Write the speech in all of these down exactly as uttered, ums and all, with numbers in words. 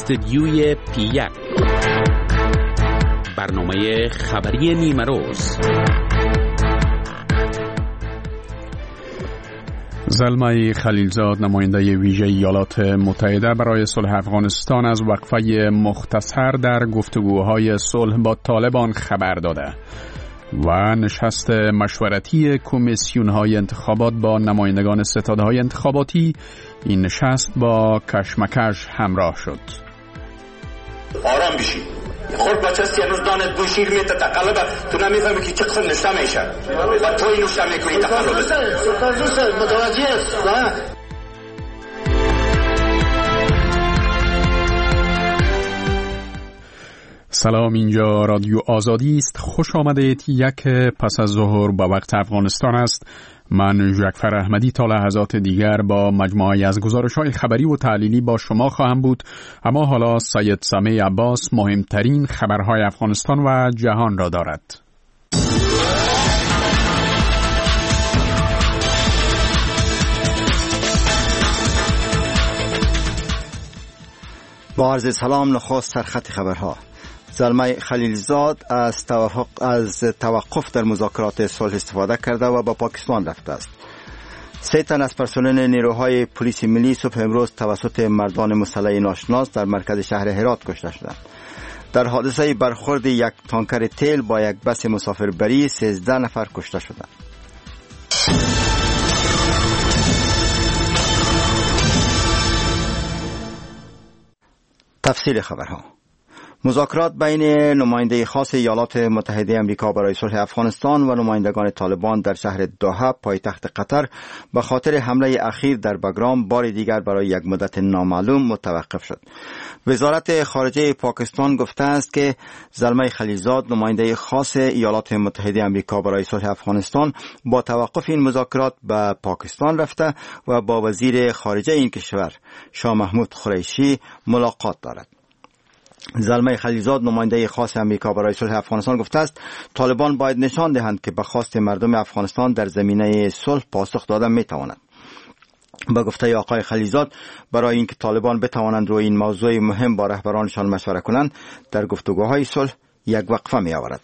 استدیوی پی یک، برنامه خبری نیمه روز. زلمه خلیلزاد، نماینده ویژه ایالات متحده برای صلح افغانستان، از وقفه مختصر در گفتگوهای صلح با طالبان خبر داده و نشست مشورتی کمیسیون‌های انتخابات با نمایندگان ستادهای انتخاباتی این نشست با کشمکش همراه شد. آرام بشی. خود بچه است که هنوز دانت گوشیر میته تقلبه، تو نمیفهمی که چقدر نشته میشه و توی نشته میکنی تقلبه. سپاسوس متوجه است. سلام، اینجا رادیو آزادی است. خوش آمدید. یک پس از ظهر با وقت افغانستان است. من جعفر احمدی تا لحظات دیگر با مجموعه از گزارش‌های خبری و تحلیلی با شما خواهم بود. اما حالا سید سمیع عباس مهمترین خبرهای افغانستان و جهان را دارد. با عرض سلام، نخست سرخط خبرها. زلمه خلیلزاد از توقف, از توقف در مذاکرات صلح استفاده کرده و با پاکستان رفته است. سه تن از پرسنل نیروهای پلیس ملی صبح امروز توسط مردان مسلح ناشناس در مرکز شهر هرات کشته شدند. در حادثه برخورد یک تانکر تیل با یک بس مسافربری سیزده نفر کشته شدند. تفصیل خبرها. مذاکرات بین نماینده خاص ایالات متحده آمریکا برای صلح افغانستان و نمایندگان طالبان در شهر دوحه پایتخت قطر به خاطر حمله اخیر در بگرام بار دیگر برای یک مدت نامعلوم متوقف شد. وزارت خارجه پاکستان گفته است که زلمه خلیلزاد، نماینده خاص ایالات متحده آمریکا برای صلح افغانستان، با توقف این مذاکرات به پاکستان رفته و با وزیر خارجه این کشور شاه محمود قریشی ملاقات دارد. زلمه خلیلزاد، نماینده خاص امریکا برای صلح افغانستان، گفته است طالبان باید نشان دهند که به خواست مردم افغانستان در زمینه صلح پاسخ دادن می تواند. با گفته آقای خلیلزاد، برای اینکه طالبان بتوانند روی این موضوع مهم با رهبرانشان مشوره کنند، در گفتگوهای صلح یک وقفه می آورد.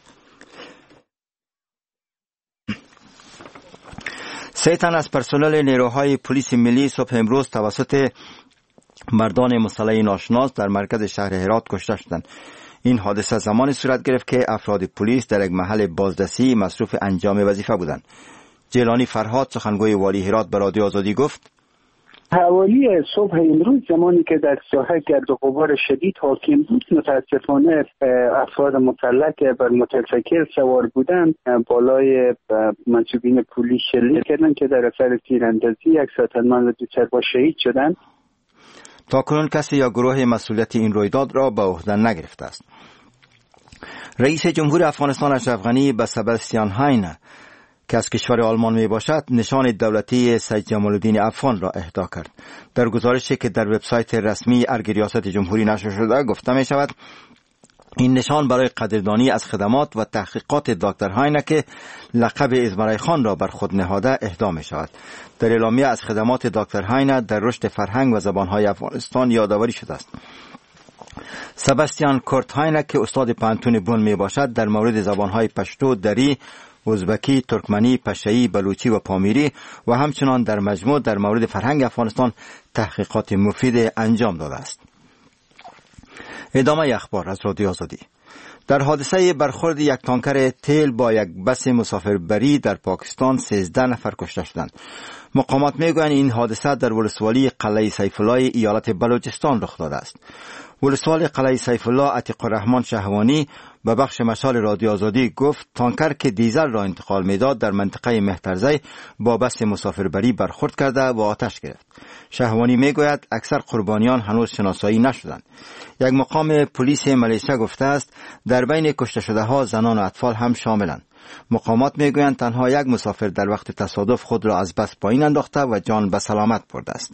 سه تن از پرسنل نیروهای پلیس ملی صبح امروز توسط مردان مسلح ناشناس در مرکز شهر هرات کشته شدند. این حادثه زمانی صورت گرفت که افراد پلیس در یک محل بازرسی مصروف انجام وظیفه بودند. جیلانی فرهاد، سخنگوی والی هرات، به رادیو آزادی گفت: حوالی صبح امروز زمانی که در ساحه گرد و غبار شدید حاکم بود، متاسفانه افراد مسلح که بر موتورسایکل سوار بودند بالای منصوبین پلیس شلیک کردند که در اثر تیراندازی یک سرطانمند و دو سرباز شهید شدند. تاکنون کسی یا گروه مسئولیت این رویداد را به عهده نگرفته است. رئیس جمهور افغانستان اشرف غنی به سباستیان هاین که از کشور آلمان می باشد نشان دولتی سید جمال الدین افغان را اهدا کرد. در گزارشی که در وبسایت رسمی ارگ ریاست جمهوری نشر شده گفته می شود این نشان برای قدردانی از خدمات و تحقیقات دکتر هاین که لقب ازمرای خان را بر خود نهاده اهدا می شود. در اعلامیه از خدمات دکتر هاین در رشد فرهنگ و زبانهای افغانستان یادآوری شده است. سباستیان کورت هاین که استاد پانتون بون می باشد در مورد زبانهای پشتو، دری، ازبکی، ترکمنی، پشه‌ای، بلوچی و پامیری و همچنان در مجموع در مورد فرهنگ افغانستان تحقیقات مفید انجام داده است. ادامه اخبار از رادیو آزادی. در حادثه برخورد یک تانکر تیل با یک بس مسافربری در پاکستان سیزده نفر کشته شدند. مقامات میگویند این حادثه در ولسوالی قلعه سیف الله ایالت بلوچستان رخ داده است. ولسوال قلعه سیف الله عتیق الرحمن شهوانی به بخش مشال رادیو آزادی گفت تانکر که دیزل را انتقال میداد در منطقه مهترزی با بس مسافربری برخورد کرده و آتش گرفت. شهوانی میگوید اکثر قربانیان هنوز شناسایی نشدند. یک مقام پلیس ملیشه گفته است در بین کشته شده ها زنان و اطفال هم شاملند. مقامات میگویند تنها یک مسافر در وقت تصادف خود را از بس پایین انداخته و جان به سلامت برده است.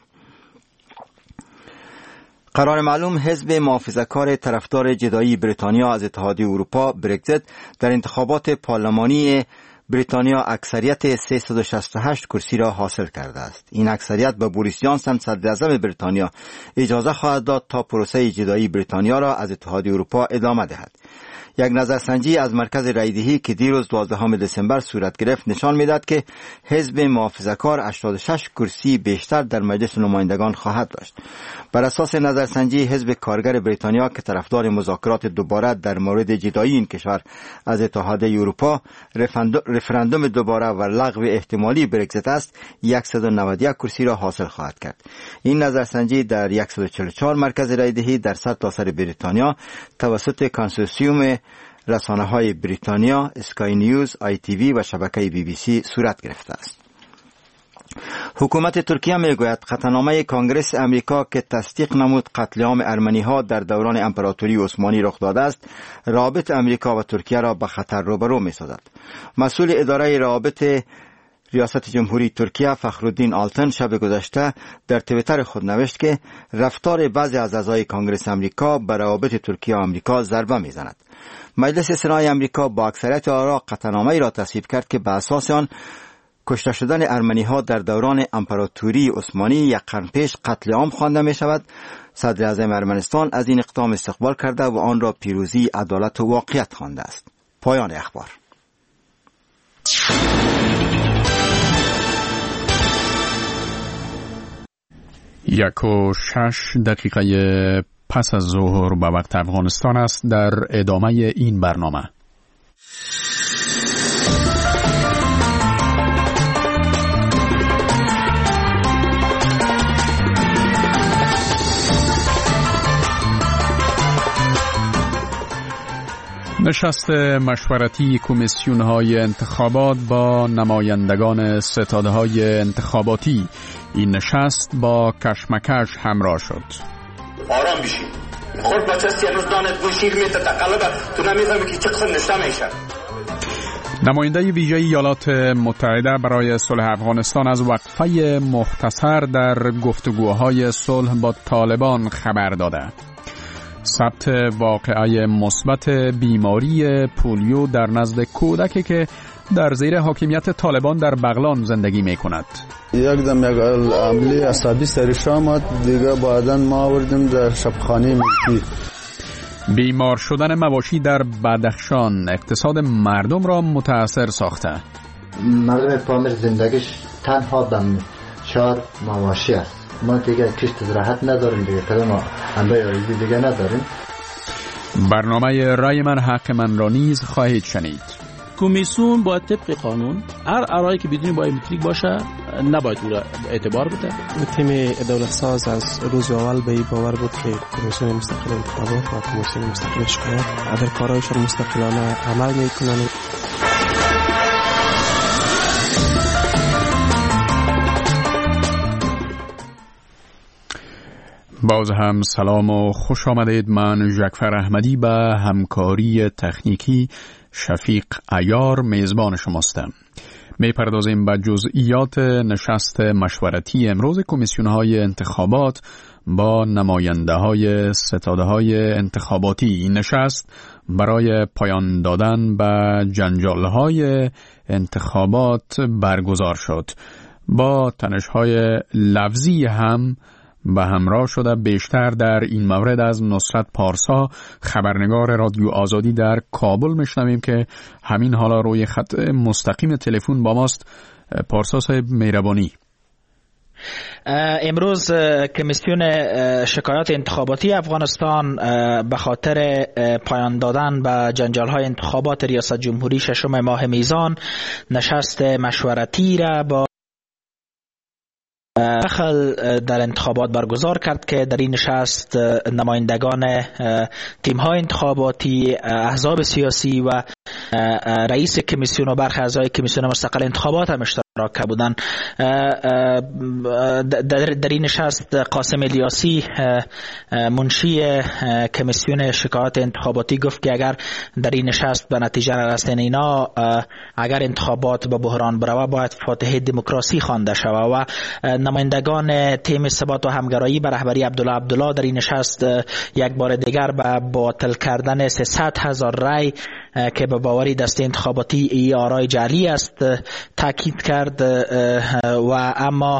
قرار معلوم حزب محافظه‌کار طرفدار جدایی بریتانیا از اتحادیه اروپا برگزیت در انتخابات پارلمانی بریتانیا اکثریت سیصد و شصت و هشت کرسی را حاصل کرده است. این اکثریت به بوریس جانسن صدر اعظم بریتانیا اجازه خواهد داد تا پروسه جدایی بریتانیا را از اتحادیه اروپا ادامه دهد. یک نظرسنجی از مرکز رایدهی که دیروز دوازدهم دسامبر صورت گرفت نشان می‌دهد که حزب محافظه‌کار هشتاد و شش کرسی بیشتر در مجلس نمایندگان خواهد داشت. بر اساس نظرسنجی حزب کارگر بریتانیا که طرفدار مذاکرات دوباره در مورد جدایی این کشور از اتحادیه اروپا، رفراندوم دوباره و لغو احتمالی برگزیت است، صد و نود و یک کرسی را حاصل خواهد کرد. این نظرسنجی در صد و چهل و چهار مرکز رایدهی در سرتاسر بریتانیا توسط کنسورسیوم رسانه های بریتانیا، اسکای نیوز، آی تی وی و شبکه بی بی سی صورت گرفته است. حکومت ترکیه میگوید قطعنامه کنگره امریکا که تصدیق نمود قتل عام ارمنی ها در دوران امپراتوری عثمانی رخ داده است، روابط امریکا و ترکیه را به خطر روبرو می‌سازد. مسئول اداره روابط ریاست جمهوری ترکیه فخرالدین آلتن شب گذشته در توییتر خود نوشت که رفتار بعضی از اعضای کنگره امریکا به روابط ترکیه و آمریکا ضربه می‌زند. مجلس سنای امریکا با اکثریت آرا قطعنامه‌ای را تصویب کرد که به اساس آن کشته شدن ارمنی ها در دوران امپراتوری عثمانی یک قرن پیش قتل عام خوانده می شود. صدر اعظم ارمنستان از این اقدام استقبال کرده و آن را پیروزی، عدالت و واقعیت خوانده است. پایان اخبار. یک و شش دقیقه پس از ظهر به وقت افغانستان است. در ادامه این برنامه نشست مشورتی کمیسیون‌های انتخابات با نمایندگان ستاده‌های انتخاباتی. این نشست با کشمکش همراه شد. آرام بشید. خود بچه سی روز دانت گوشیر میته تقلبه تو نمیفهمی که چه قسم نشته میشه. نماینده ویژه ایالات متحده برای صلح افغانستان از وقفه مختصر در گفتگوهای صلح با طالبان خبر داده. ثبت واقعه مثبت بیماری پولیو در نزد کودکی که در زیر حاکمیت طالبان در بغلان زندگی می کند. یک دم یک عملی عصبی سرش آمد، دیگه بعداً ما آوردیم در شبخانه ملکی. بیمار شدن مواشی در بدخشان اقتصاد مردم را متاثر ساخته. مردم پامیر زندگیش تنها به چهار مواشی است. ما دیگه کشت زراعت نداریم، دیگه کدام انبای آریزی دیگه نداریم. برنامه رای من حق من را نیز خواهید شنید. کمیسیون باید طبق قانون هر آرایی که بدون بایومتریک باشه نباید او را اعتبار بده. تیم دولت ساز از روز اول به این باور بود که کمیسیون مستقل انتخابات و کمیسیون مستقل شکایت در کارهایشان مستقلانه عمل میکنند. باز هم سلام و خوش آمدید. من ژکفر احمدی به همکاری تکنیکی شفیق عیار میزبان شماستم. میپردازیم به جزئیات نشست مشورتی امروز کمیسیون‌های انتخابات با نماینده های ستاده های انتخاباتی. این نشست برای پایان دادن به جنجال های انتخابات برگزار شد. با تنش‌های لفظی هم به همراه شده. بیشتر در این مورد از نصرت پارسا، خبرنگار رادیو آزادی در کابل میشنویم که همین حالا روی خط مستقیم تلفن با ماست. پارسا صاحب مهربانی. امروز کمیسیون شکایات انتخاباتی افغانستان به خاطر پایان دادن به جنجال‌های انتخابات ریاست جمهوری ششم ماه میزان نشست مشورتی را با دخل در انتخابات برگزار کرد که در این نشست نمایندگان تیم‌های انتخاباتی، احزاب سیاسی و رئیس کمیسیون و برخی اعضای کمیسیون مستقل انتخابات هم اشتراک بودند. در این نشست قاسم الیاسی منشی کمیسیون شکایات انتخاباتی گفت که اگر در این نشست به نتیجه نرسیدن اینا، اگر انتخابات به بحران بروه، باید فاتحه دموکراسی خوانده شود و نمایندگان تیم ثبات و همگرایی به رهبری عبدالله عبدالله در این نشست یک بار دیگر به باطل کردن سیصد هزار رای که به باوری دست انتخاباتی ای آرای جعلی است تاکید کرد و اما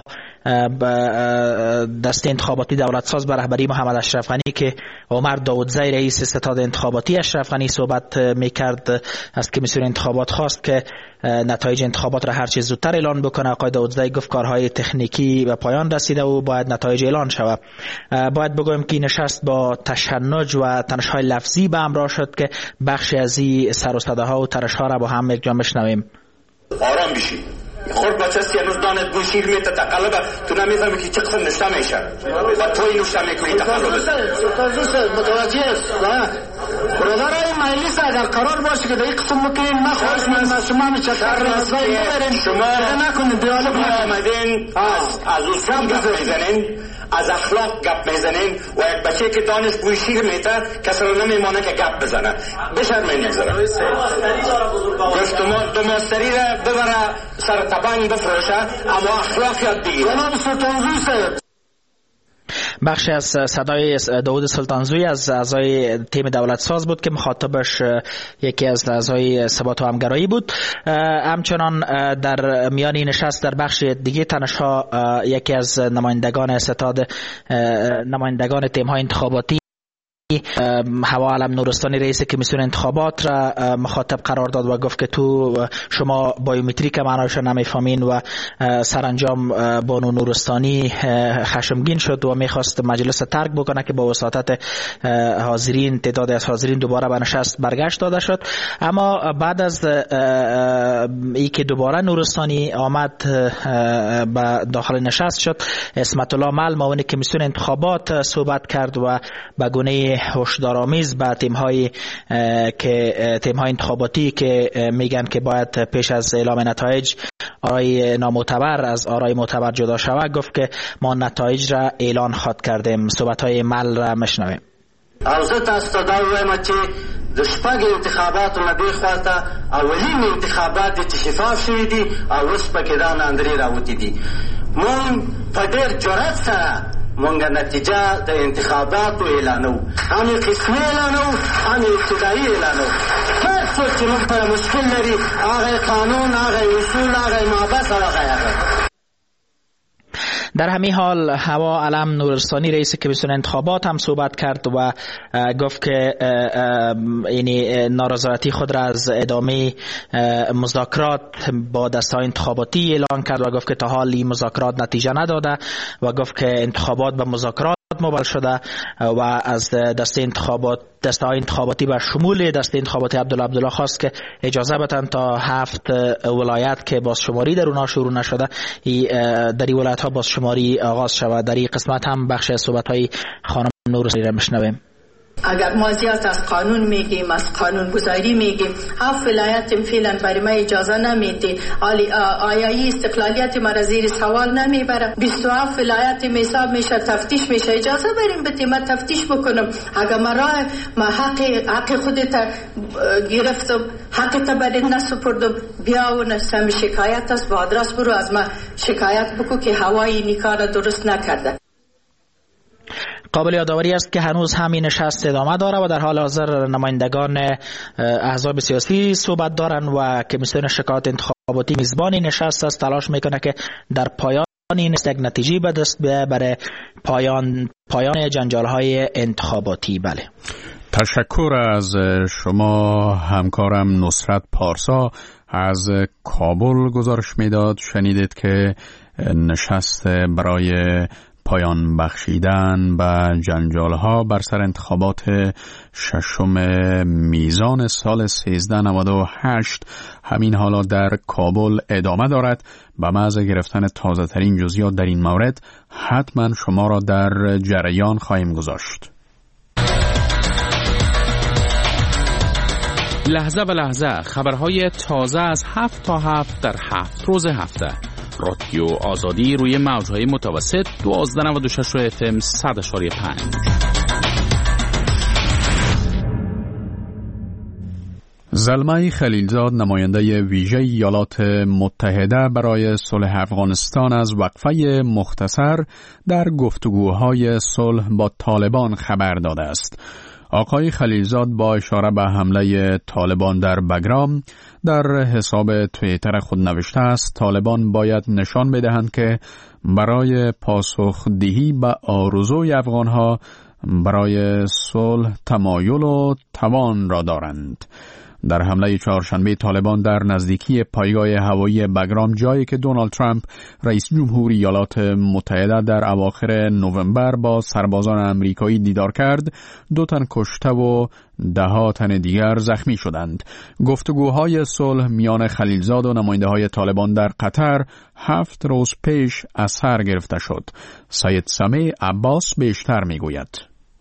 دست انتخاباتی دولت ساز به رهبری محمد اشرف غنی که عمر داودزی رئیس ستاد انتخاباتی اشرف غنی صحبت میکرد از کمیسیون انتخابات خواست که نتایج انتخابات را هر چه زودتر اعلان بکنه. آقای داودزی گفت کارهای تکنیکی به پایان رسیده و باید نتایج اعلان شود. باید بگویم که نشست با تشنج و تنش‌های لفظی به همراه شد که بخشی از این سر و صداها و ترش‌ها را با هم یک جا بشنویم. آرام بشید. خورد بچه است هنوز دانت بوی شیر میته تقلبه تو نمیفهمی که چه قسم نشته میشه و توی نوشته میکنی تقلبه متوجه است برادرای مجلس اگر قرار باشه که در این قسم مکنین ما خواهش من شما میچکر رسوایی ببرین شما نکنین دیالوگ آمدین از از اصول گپ میزنین از اخلاق گپ میزنین و یک بچه که دانش بوی شیر میته کسی رو نمیمانه که گپ بزنه بشرمین یک ذره گفت دو ماستری را ببره سر تبنگ بفروشه اما اخلاق یاد بگیر. جناب سلطانزوی صاحب بخش از صدای داود سلطانزوی از اعضای تیم دولت ساز بود که مخاطبش یکی از اعضای ثبات و همگرایی بود. همچنان در میان نشست در بخش دیگه تنش‌ها یکی از نمایندگان ستاد نمایندگان تیم‌های انتخاباتی هوا علم نورستانی رئیس کمیسیون انتخابات را مخاطب قرار داد و گفت که تو شما بایومتریک معنایش نمیفهمین و سرانجام بانو نورستانی خشمگین شد و میخواست مجلس ترک بکنه که با وساطت حاضرین تعداد از حاضرین دوباره به نشست برگشت داده شد. اما بعد از ای که دوباره نورستانی آمد به داخل نشست شد، اسمت الله مل معاون کمیسیون انتخابات صحبت کرد و به گونه هشدارآمیز به تیم‌های که تیم‌های انتخاباتی که میگن که باید پیش از اعلام نتایج آرای نامعتبر از آرای معتبر جدا شود گفت که ما نتایج را اعلان خواد کردیم. صحبت‌های مل را مشنویم. اوزه تاسو ته دا وایم چې د شپږ انتخاباتو نه دې خواته اولین انتخابات دي چې شفاف شوي دي او اوس پکې دا ناندري راوتي دي. مونږ په ډېر جرأت سره مونږ نتیجه د انتخاباتو اعلانو، هم قسمي اعلانو هم ابتدایي اعلانو. هر څوک چې موږ سره مشکل لري هغه قانون هغه اصول هغه مابس هغه هغه در همین حال هوا علم نورستانی رئیس کمیسیون انتخابات هم صحبت کرد و گفت که یعنی نارضایتی خود را از ادامه مذاکرات با دسته‌های انتخاباتی اعلان کرد و گفت که تا حال این مذاکرات نتیجه نداده و گفت که انتخابات به مذاکرات مبدل شده و از دسته انتخابات دسته های انتخاباتی به شمول دسته انتخاباتی عبدالله عبدالله خواست که اجازه بدن تا هفت ولایت که بازشماری در اونها شروع نشده در این ولایت ها بازشماری آغاز شود. در این قسمت هم بخش از صحبت های خانم نورستانی را میشنویم. اگر ما زیاد از قانون میگیم از قانون گذاری میگیم هفت ولایت فعلا برای ما اجازه نمیده. آیا این استقلالیت ما را زیر سوال نمیبره؟ بیست و هفت ولایت حساب میشه تفتیش میشه اجازه بریم بده ما تفتیش بکنم. اگر ما راه ما حق حق خودت گرفتم حق تا برای نسپردم بیا و نسم شکایت است با آدرس برو از ما شکایت بکو که هوای نکار درست نکرده. قابل یادآوری است که هنوز همین نشست ادامه داره و در حال حاضر نمایندگان احزاب سیاسی صحبت دارن و کمیسیون شکایات انتخاباتی میزبان نشست است تلاش میکنه که در پایان این یک نتیجه به دست بیاره برای پایان پایان جنجال های انتخاباتی. بله، تشکر از شما همکارم نصرت پارسا از کابل گزارش میداد. شنیدید که نشست برای پایان بخشیدن به جنجال‌ها بر سر انتخابات ششم میزان سال سیزده نود و هشت همین حالا در کابل ادامه دارد. به محض گرفتن تازه ترین جزئیات در این مورد حتما شما را در جریان خواهیم گذاشت. لحظه به لحظه خبرهای تازه از هفت تا هفت در هفت روز هفته. رادیو آزادی روی موجهای متوسط دوازده نود و شش و اف ام صد اشاری پنج. زلمه خلیلزاد نماینده ویژه ایالات متحده برای صلح افغانستان از وقفه مختصر در گفتگوهای صلح با طالبان خبر داده است. آقای خلیلزاد با اشاره به حمله طالبان در بگرام در حساب توییتر خود نوشته است طالبان باید نشان بدهند که برای پاسخدهی به آرزوی افغانها برای صلح تمایل و توان را دارند. در حمله چهارشنبه طالبان در نزدیکی پایگاه هوایی بگرام، جایی که دونالد ترامپ رئیس جمهور ایالات متحده در اواخر نوامبر با سربازان آمریکایی دیدار کرد، دو تن کشته و ده ها تن دیگر زخمی شدند. گفتگوهای صلح میان خلیلزاد و نماینده‌های طالبان در قطر هفت روز پیش از سر گرفته شد. سید سمیع عباس بیشتر میگوید.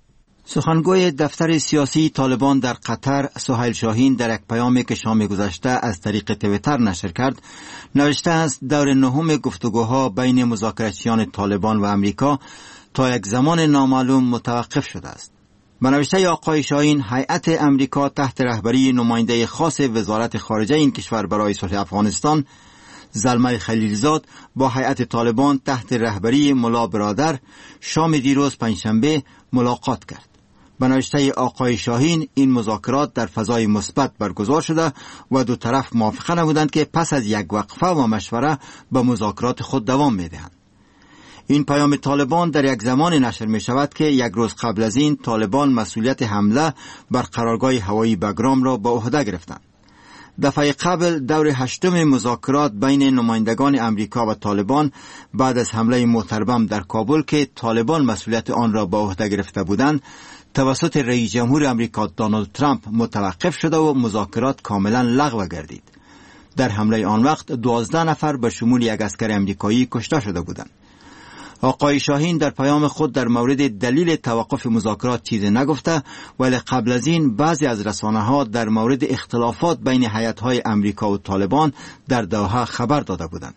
سخنگوی دفتر سیاسی طالبان در قطر سهیل شاهین در یک پیامی که شام گذشته از طریق توییتر نشر کرد نوشته است دور نهم گفتگوها بین مذاکراتچیان طالبان و امریکا تا یک زمان نامعلوم متوقف شده است. به نوشته آقای شاهین، هیئت امریکا تحت رهبری نماینده خاص وزارت خارجه این کشور برای صلح افغانستان زلمه خلیلزاد با هیئت طالبان تحت رهبری ملا برادر شام دیروز پنجشنبه ملاقات کرد. به نوشته آقای شاهین، این مذاکرات در فضای مثبت برگزار شده و دو طرف موافقه نمودند که پس از یک وقفه و مشوره به مذاکرات خود دوام می‌دهند. این پیام طالبان در یک زمان نشر می شود که یک روز قبل از این طالبان مسئولیت حمله بر قرارگاه هوایی بگرام را به عهده گرفتند. دفعه قبل دور هشتم مذاکرات بین نمایندگان امریکا و طالبان بعد از حمله محترم در کابل که طالبان مسئولیت آن را به عهده گرفته بودند توسط رئیس جمهور امریکا دونالد ترامپ متوقف شده و مذاکرات کاملا لغو گردید. در حمله آن وقت دوازده نفر به شمول یک عسکر امریکایی کشته شده بودند. آقای شاهین در پیام خود در مورد دلیل توقف مذاکرات چیزی نگفته، ولی قبل از این بعضی از رسانه‌ها در مورد اختلافات بین هیئت‌های امریکا و طالبان در دوحه خبر داده بودند.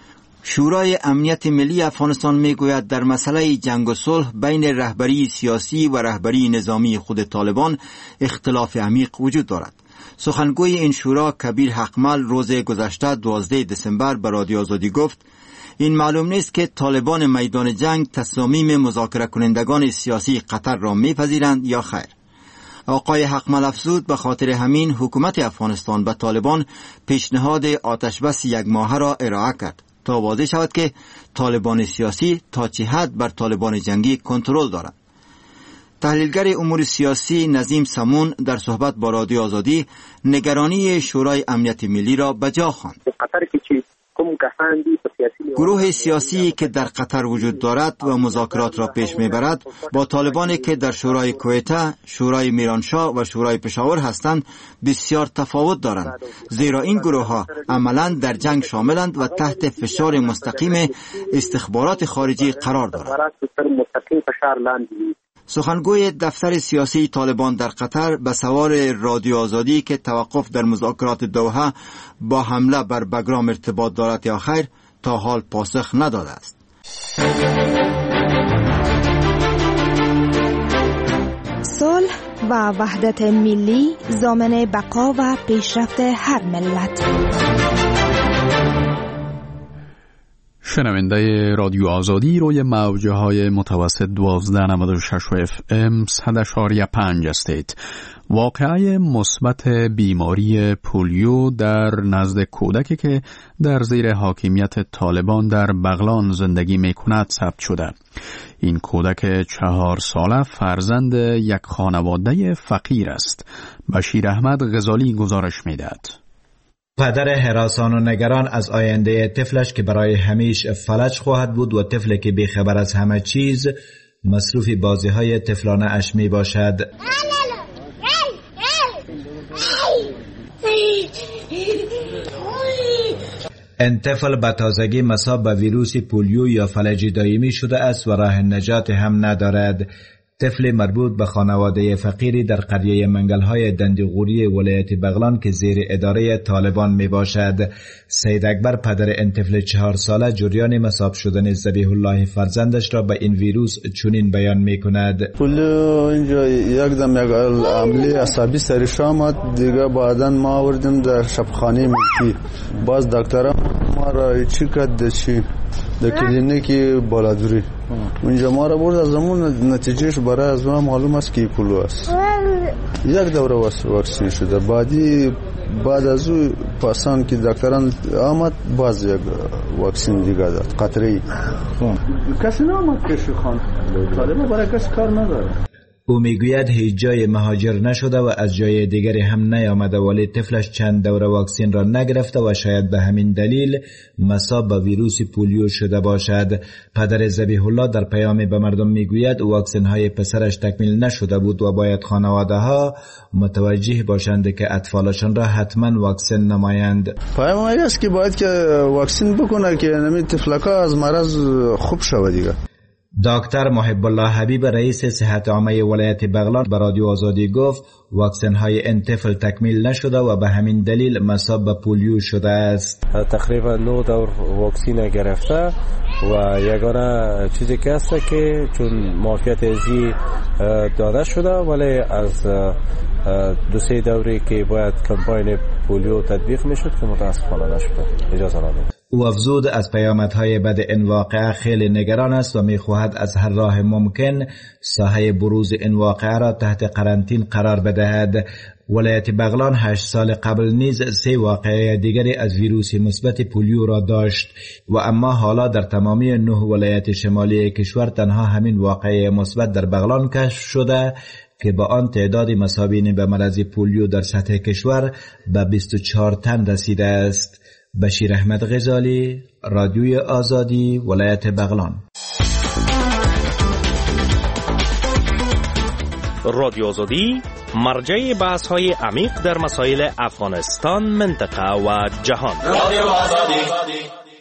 شورای امنیت ملی افغانستان میگوید در مسئله جنگ و صلح بین رهبری سیاسی و رهبری نظامی خود طالبان اختلاف عمیق وجود دارد. سخنگوی این شورا کبیر حقمل روز گذشته دوازده دسامبر به رادیو آزادی گفت این معلوم نیست که طالبان میدان جنگ تصامیم مذاکره کنندگان سیاسی قطر را میپذیرند یا خیر. آقای حقمل افزود به خاطر همین حکومت افغانستان به طالبان پیشنهاد آتشبس یک ماهه را ارائه کرد تا واضح شود که طالبان سیاسی تا چه حد بر طالبان جنگی کنترل دارند. تحلیلگر امور سیاسی نظیم سمون در صحبت با رادیو آزادی نگرانی شورای امنیت ملی را به جا خواند. گروه سیاسی که در قطر وجود دارد و مذاکرات را پیش میبرد با طالبانی که در شورای کویته، شورای میرانشاه و شورای پشاور هستند بسیار تفاوت دارند، زیرا این گروه ها عملا در جنگ شاملند و تحت فشار مستقیم استخبارات خارجی قرار دارند. سخنگوی دفتر سیاسی طالبان در قطر به سوال رادیو آزادی که توقف در مذاکرات دوحه با حمله بر بگرام ارتباط دارد یا خیر تا حال پاسخ نداده است. صلح و وحدت ملی ضامن بقا و پیشرفت هر ملت. شنونده رادیو آزادی روی موجه های متوسط دوازده نود و شش و اف ام صد اشاری پنج هستید. واقعه مثبت بیماری پولیو در نزد کودکی که در زیر حاکمیت طالبان در بغلان زندگی می کند ثبت شده. این کودک چهار ساله فرزند یک خانواده فقیر است. بشیر احمد غزالی گزارش می دهد. پدر هراسان و نگران از آینده طفلش که برای همیش فلج خواهد بود و طفل که بیخبر از همه چیز مصروف بازی های طفلانه اش می باشد. این طفل به تازگی مصاب به ویروس پولیو یا فلج دائمی شده است و راه نجات هم ندارد. طفل مربوط به خانواده فقیری در قریه منگل‌های دندیغوری ولایت بغلان که زیر اداره طالبان می باشد. سید اکبر پدر این طفل چهار ساله جریان مصاب شدن ذبیح الله فرزندش را به این ویروس چنین بیان می کند. پولیو اینجا یک دم یک عملی عصبی سرش آمد، دیگه بعدا ما آوردیم در شبخانه ملکی. باز دکترم ما را چی کرد چی در کلینیکی بالادوری اونجا ما را برد، از همون نتیجهش برای از ما معلوم است که پولو است. یک دوره واکسین شده. بعدی بعد از او پاسان که دکتران آمد باز یک واکسین دیگه داد قطری. کسی نامد کشی خان طالبه برای کسی کار نداره. او میگوید هیچ جای مهاجر نشده و از جای دیگری هم نیامده، ولی طفلش چند دوره واکسین را نگرفته و شاید به همین دلیل مصاب به ویروس پولیو شده باشد. پدر ذبیح الله در پیامی به مردم میگوید واکسن های پسرش تکمیل نشده بود و باید خانواده ها متوجه باشند که اطفالشان را حتما واکسن نمایند. پیامی است که باید که واکسین بکنه که نمی طفلکا از مرض خوب شود دیگه. دکتر محب الله حبیب رئیس صحت عامه ولایت بغلان به رادیو آزادی گفت واکسن های این طفل تکمیل نشده و به همین دلیل مصاب به پولیو شده است. تقریبا نه دور واکسین گرفته و یگانه چیزی که هست که چون معافیت ازی داده شده ولی از دو سه دوری که باید کمپاین پولیو تطبیق میشد که متاسفانه نشده. اجازه ندید. او افزود از پیامدهای بد این واقعه خیلی نگران است و میخواهد از هر راه ممکن ساحه بروز این واقعه را تحت قرنطینه قرار بدهد. ولایت بغلان هشت سال قبل نیز سه واقعه دیگری از ویروس مثبت پولیو را داشت و اما حالا در تمامی نه ولایت شمالی کشور تنها همین واقعه مثبت در بغلان کشف شده که با آن تعداد مصابین به مرض پولیو در سطح کشور به بیست و چهار تن رسیده است. بشیر احمد غزالی، رادیوی آزادی، ولایت بغلان. رادیو آزادی مرجع بحث های عمیق در مسائل افغانستان، منطقه و جهان. رادیو آزادی.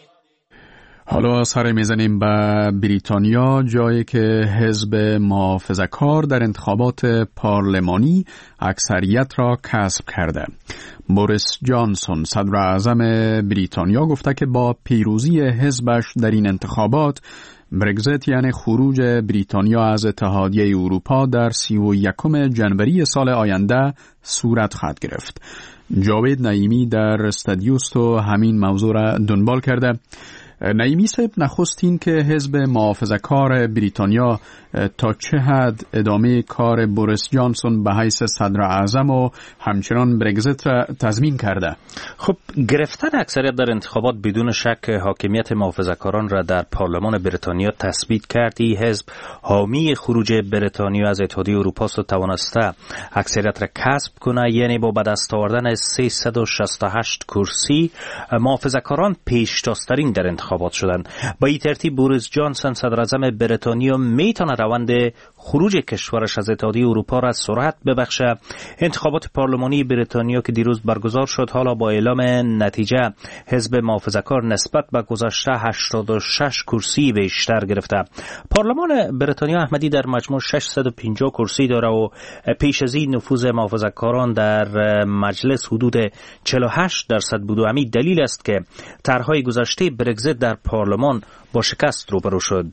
حالا سر میزنیم به بریتانیا، جایی که حزب محافظه‌کار در انتخابات پارلمانی اکثریت را کسب کرده. بوریس جانسون صدر اعظم بریتانیا گفته که با پیروزی حزبش در این انتخابات برگزیت یعنی خروج بریتانیا از اتحادیه اروپا در سی و یکم جنوری سال آینده صورت خواهد گرفت. جاوید نعیمی در استادیوست و همین موضوع را دنبال کرده. نعیمی صاحب، نخستین که حزب محافظه‌کار بریتانیا تا چه حد ادامه کار بوریس جانسون به حیث صدر اعظم و همچنان برگزیت را تضمین کرده؟ خب گرفتن اکثریت در انتخابات بدون شک حاکمیت محافظه‌کاران را در پارلمان بریتانیا تثبیت کردی. حزب حامی خروج بریتانیا از اتحادیه اروپا است و توانسته اکثریت را کسب کنه، یعنی با به دست آوردن سیصد و شصت و هشت کرسی محافظه‌کاران پیشتازترین در انتخابات شدند. با این ترتیب بوریس جانسون صدر اعظم بریتانیا میتونه روند خروج کشورش از اتحادیه اروپا را سرعت ببخشه. انتخابات پارلمانی بریتانیا که دیروز برگزار شد حالا با اعلام نتیجه حزب محافظه‌کار نسبت به گذشته هشتاد و شش کرسی بیشتر گرفته. پارلمان بریتانیا احمدی در مجموع ششصد و پنجاه کرسی داره و پیش از این نفوذ محافظه‌کاران در مجلس حدود چهل و هشت درصد بود و همین دلیل است که طرحهای گذشته برگزیت در پارلمان با شکست روبرو شد.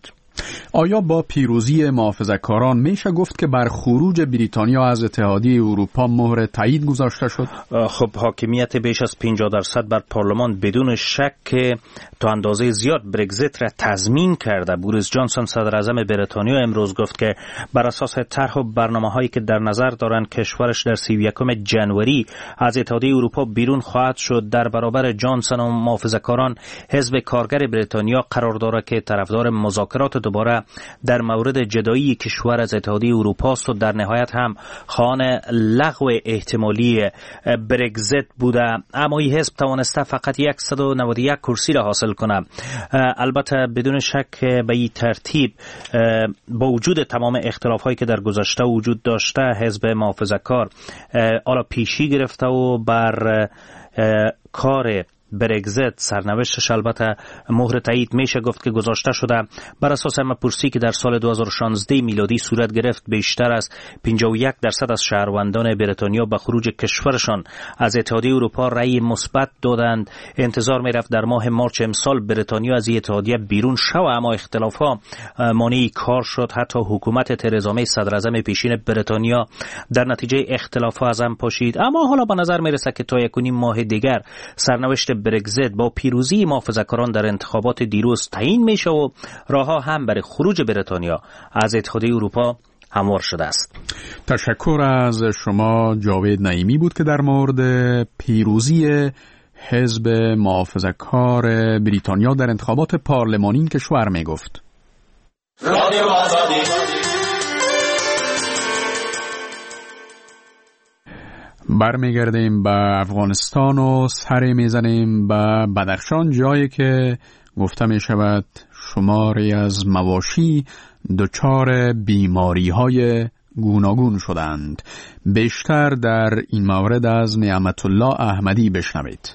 آیا با پیروزی محافظه‌کاران میشه گفت که بر خروج بریتانیا از اتحادیه اروپا مهر تایید گذاشته شد؟ خب حاکمیت بیش از پنجاه درصد بر پارلمان بدون شک که تا اندازه زیاد برگزیت را تضمین کرده. بوریس جانسون صدر اعظم بریتانیا امروز گفت که بر اساس طرح و برنامه‌هایی که در نظر دارند کشورش در سی و یکم جنوری از اتحادیه اروپا بیرون خواهد شد. در برابر جانسون و محافظه‌کاران حزب کارگر بریتانیا قرار دارد که طرفدار مذاکرات دوباره در مورد جدایی کشور از اتحادیه اروپا است و در نهایت هم خواهان لغو احتمالی برگزیت بوده. اما این حزب توانسته فقط صد و نود و یک کرسی را حاصل کنه. البته بدون شک به این ترتیب با وجود تمام اختلاف‌هایی که در گذشته وجود داشته حزب محافظه‌کار حالا پیشی گرفته و بر کار برگزیت سرنوشتش البته مهر تایید میشه گفت که گذاشته شده. بر اساس همه‌پرسی که در سال دو هزار و شانزده میلادی صورت گرفت بیشتر از پنجاه و یک درصد از شهروندان بریتانیا به خروج کشورشان از اتحادیه اروپا رأی مثبت دادند. انتظار میرفت در ماه مارچ امسال بریتانیا از اتحادیه بیرون شود، اما اختلاف‌ها مانع کار شد. حتی حکومت ترزا می صدر اعظم پیشین بریتانیا در نتیجه اختلاف‌ها از هم پاشید. اما حالا به نظر میرسه که تا یک و نیم ماه دیگر سرنوشت برگزیت با پیروزی محافظه‌کاران در انتخابات دیروز تعیین میشه و راهها هم برای خروج بریتانیا از اتحادیه اروپا هموار شده است. تشکر از شما. جاوید نعیمی بود که در مورد پیروزی حزب محافظه‌کار بریتانیا در انتخابات پارلمانی این کشور می گفت. رادیو آزادی. برمیگردیم به افغانستان و سر میزنیم به بدخشان، جایی که گفته می شود شماری از مواشی دچار بیماری های گوناگون شدند. بیشتر در این مورد از نعمت الله احمدی بشنوید.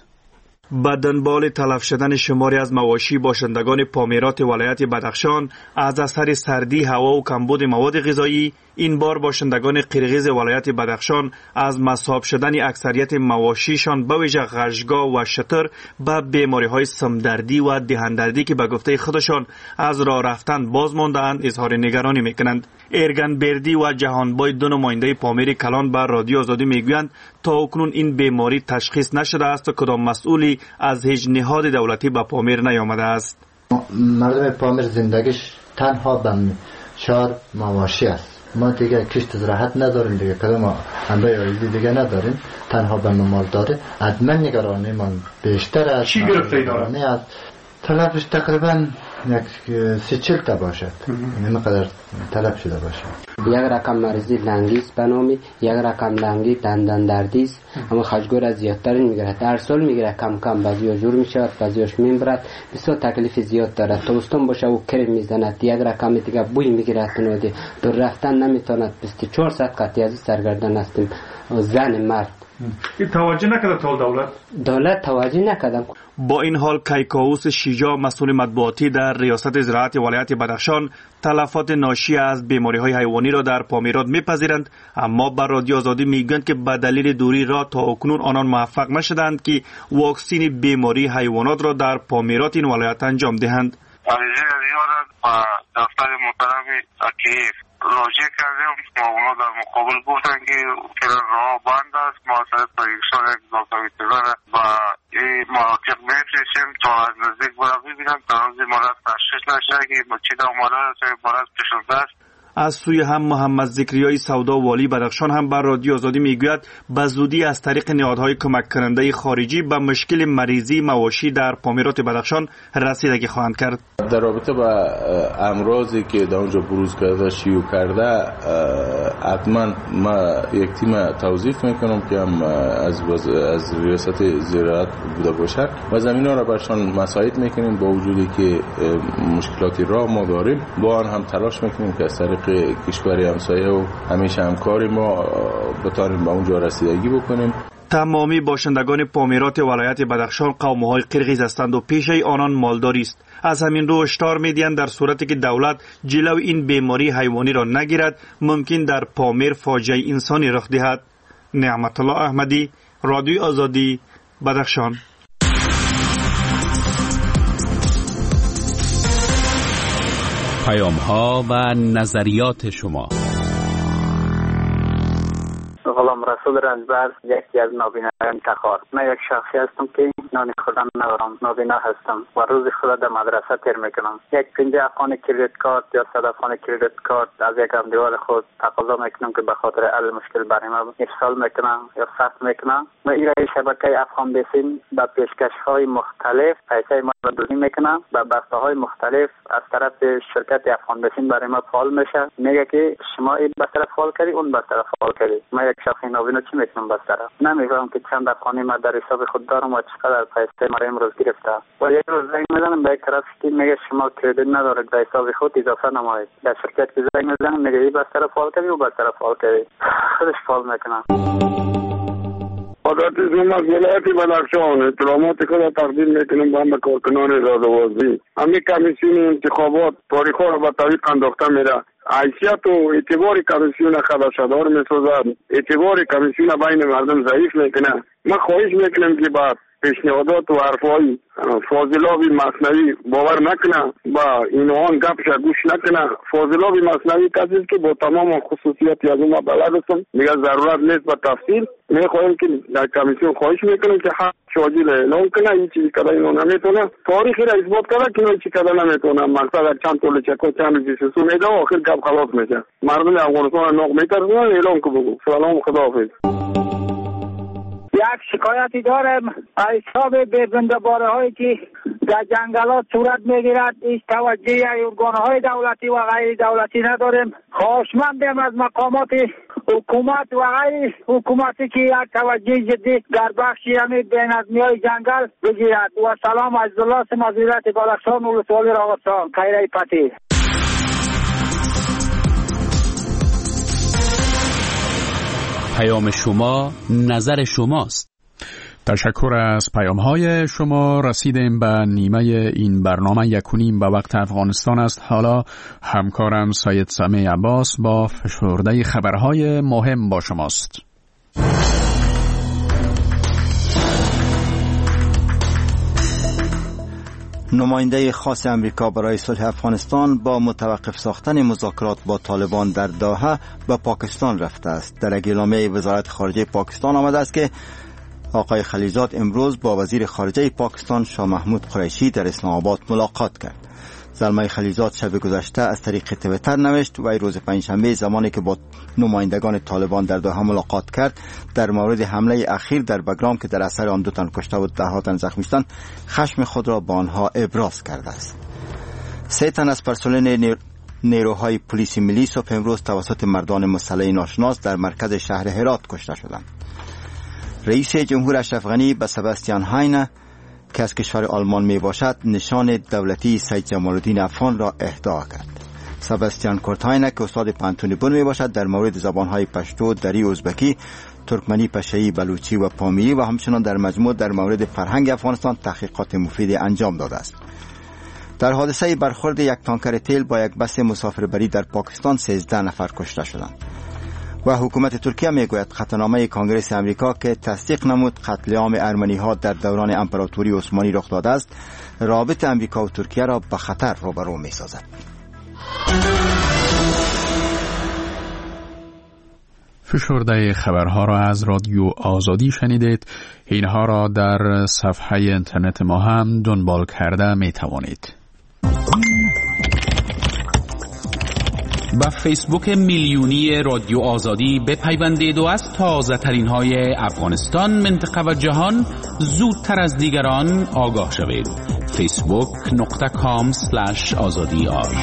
با دنبال تلف شدن شماری از مواشی باشندگان پامیرات ولایت بدخشان از اثر سردی هوا و کمبود مواد غذایی، این بار باشندگان قرغیز ولایت بدخشان از مصاب شدن اکثریت مواشیشان به ویژه غژگاه و شتر به بیماری‌های سمدردی و دهندردی که به گفته خودشان از راه رفتن باز مانده‌اند اظهار نگرانی می‌کنند. ارگن بردی و جهانبای دو نماینده پامیر کلان بر رادیو آزادی میگویند تا اکنون این بیماری تشخیص نشده است و کدام مسئولی از هیچ نهاد دولتی به پامیر نیامده است. مردم پامیر زندگیش تنها به چهار مواشی است. ما دیگه کشت زراعت نداریم، دیگه کدام انبای آیدی دیگه نداریم، تنها به مال داره. حتما نگرانی من بیشتر از چی گرفته داره؟ از طلبش تقریبا یک سی چل تا باشد، اینقدر طلب شده باشد. یک رقم مریضی لنگیس بنامی، یک رقم لنگی دندان دردیست، اما خشگور از زیادترین میگیرد. هر سال میگیرد کم کم، بعضی جور میشود، بعضیش میبرد. بسیار تکلیف زیاد دارد. توستون باشه و کرم میزند، یک رقم دیگه بوی میگیرد، تنودی دور رفتن نمیتواند. بیست و چهار ساعت قطعی از سرگردان هستیم، زن مرد. این توجه نکرده تا دولت؟ دولت توجه نکردم. با این حال کیکاووس شیجا مسئول مطبوعاتی در ریاست زراعت ولایت بدخشان تلفات ناشی از بیماری‌های حیوانی را در پامیرات می‌پذیرند، اما بر رادیو آزادی میگویند که به دلیل دوری را تا اکنون آنان موفق نشدند که واکسین بیماری حیوانات را در پامیرات این ولایت انجام دهند. عریضه زیاد با دفتر محترم اکیف راجع کردیم و اونا در مقابل گفتن که راه بند است، ما سر پریکشان یک دکتر اطلاع و این محقق میفرستیم تا از نزدیک برای ببینم تا روزی مرض تشخیص نشه که چی در مرض مرض پیشونده است. از سوی هم محمد ذکریای سودا والی بدخشان هم بر رادیو آزادی میگوید به زودی از طریق نهادهای کمک کننده خارجی به مشکل مریضی مواشی در پامیرات بدخشان رسیدگی خواهند کرد. در رابطه با امراضی که در اونجا بروز کرده شیوع کرده، حتما ما یک تیم توظیف میکنم که هم از از ریاست زراعت بوده باشد و زمین‌ها را برشان مساعد میکنیم. با وجودی که مشکلاتی راه ما داریم، با آن هم تلاش میکنیم که از طریق کشوری همسایه و همیشه همکاری ما بتوانیم به اونجا رسیدگی بکنیم. تمامی باشندگان پامیرات ولایت بدخشان قوم‌های قرغیز هستند و پیشه آنان مالداری است. از همین رو هشدار می‌دهند در صورتی که دولت جلو این بیماری حیوانی را نگیرد، ممکن در پامیر فاجعه انسانی رخ دهد. نعمت الله احمدی، رادیو آزادی، بدخشان. پیام‌ها و نظریات شما. غلام رسول رنجبر، یکی از نابینایان تخار. من یک شخصی هستم که نان خوردن ندارم، نابینا هستم و روز خود در مدرسه تیر میکنم. یک پنجاه افغان کریدیت کارت یا صد افغان کریدیت کارت از یک همدیوال خود تقاضا میکنم که به خاطر حل مشکل برای ما افصال میکنم یا ثبت میکنم. و این شبکه افغان بیسیم با پیشکش های مختلف پیسه ما را دادی میکنم و بسته های مختلف از طرف شرکت افغان بیسیم برای ما فعال میشه. میگه که شما این بسته را فعال کردی، اون بسته را فعال کردی. ما یک شخصی نابینا چی میکنم بسته را؟ نمیفهمم که چند افغانی ما در حساب خود دارم و چقدر پیسه ما امروز گرفته. و یک روز زنگ میزنم به یک طرف که میگه شما کردیت ندارید به حساب خود اضافه نمایید. در شرکت که زنگ میزنم میگه این بسته را فعال کردی و بسته را فعال کردی. خودش فعال میکنه. حضرت زمان از ولایت بدخشان اطلاعات خود تقدیم میکنیم به همه کارکنان رادوازی. همین کمیسیون انتخابات تاریخ را به طریق انداخته میره. حیثیت و اعتبار کمیسیون خدشه‌دار میسازد، اعتبار کمیسیون بین مردم ضعیف میکنه. ما خواهش میکنیم که بعد پیشنهادات و حرفای فاضلاب مصنوی باور نکنه، با اینوان گپش گوش نکنه. فاضلاب مصنوی کسی است که با تمام خصوصیات از ما بلد هستم، دیگه ضرورت نیست به تفصیل. میخوایم که در کمیسیون خواهش میکنیم که حق شاجیل اعلام کنه، این چیزی که اینو نمیتونه تاریخی را اثبات کنه که این چیزی که نمیتونه. مقصد چند طول چکو چند جیسو میده و آخر گپ خلاص میشه. مردم افغانستان ناق میترسونن. اعلام که بگو. سلام، خداحافظ. یک شکایتی دارم حساب بزندباره هایی که در جنگلات صورت میگیرد، این توجه ارگان های دولتی و غیر دولتی نداریم. خواهشمندیم از مقامات حکومت و غیر حکومتی که یک توجه جدی در بخش همین بینظمی های جنگل بگیرد. و سلام از الله مزیرت بدخشان ولسوالی راغستان. خیره پتی. پیام شما، نظر شماست. تشکر از پیام های شما. رسیدیم به نیمه این برنامه. یکونیم به وقت افغانستان است. حالا همکارم سید سمیع عباس با فشرده خبرهای مهم با شماست. نماینده خاص امریکا برای صلح افغانستان با متوقف ساختن مذاکرات با طالبان در دوحه به پاکستان رفته است. در اعلامیه وزارت خارجه پاکستان آمده است که آقای خلیلزاد امروز با وزیر خارجه پاکستان شاه محمود قریشی در اسلام آباد ملاقات کرد. زلمه خلیلزاد شب گذشته از طریق توییتر نوشت و روز پنجشنبه زمانی که با نمایندگان طالبان در دوحه ملاقات کرد در مورد حمله اخیر در بگرام که در اثر آن دو تن کشته و ده ها تن زخمی شدند خشم خود را با آنها ابراز کرده است. سه تن از پرسنل نیروهای پلیس ملی صبح امروز توسط مردان مسلح ناشناس در مرکز شهر هرات کشته شدند. رئیس جمهور اشرف غنی به سباستیان هاین که از کشور آلمان می باشد نشان دولتی سید جمال الدین افغان را اهدا کرد. سباستیان کورتاین که استاد پانتون بن می باشد در مورد زبانهای پشتو، دری، ازبکی، ترکمنی، پشه‌ای، بلوچی و پامیری و همچنان در مجموع در مورد فرهنگ افغانستان تحقیقات مفید انجام داده است. در حادثه برخورد یک تانکر تیل با یک بس مسافربری در پاکستان سیزده نفر کشته شدند. و حکومت ترکیه میگوید خطرنامه کنگره امریکا که تصدیق نمود قتل عام ارمنی ها در دوران امپراتوری عثمانی رخ داده است رابطه امریکا و ترکیه را به خطر روبرو می سازد. فشرده خبرها را از رادیو آزادی شنیدید. اینها را در صفحه اینترنت ما هم دنبال کرده می توانید. با فیسبوک میلیونی رادیو آزادی بپیوندید و از تازه ترین های افغانستان، منطقه و جهان زودتر از دیگران آگاه شوید. فیسبوک نقطه کام سلش آزادی آر.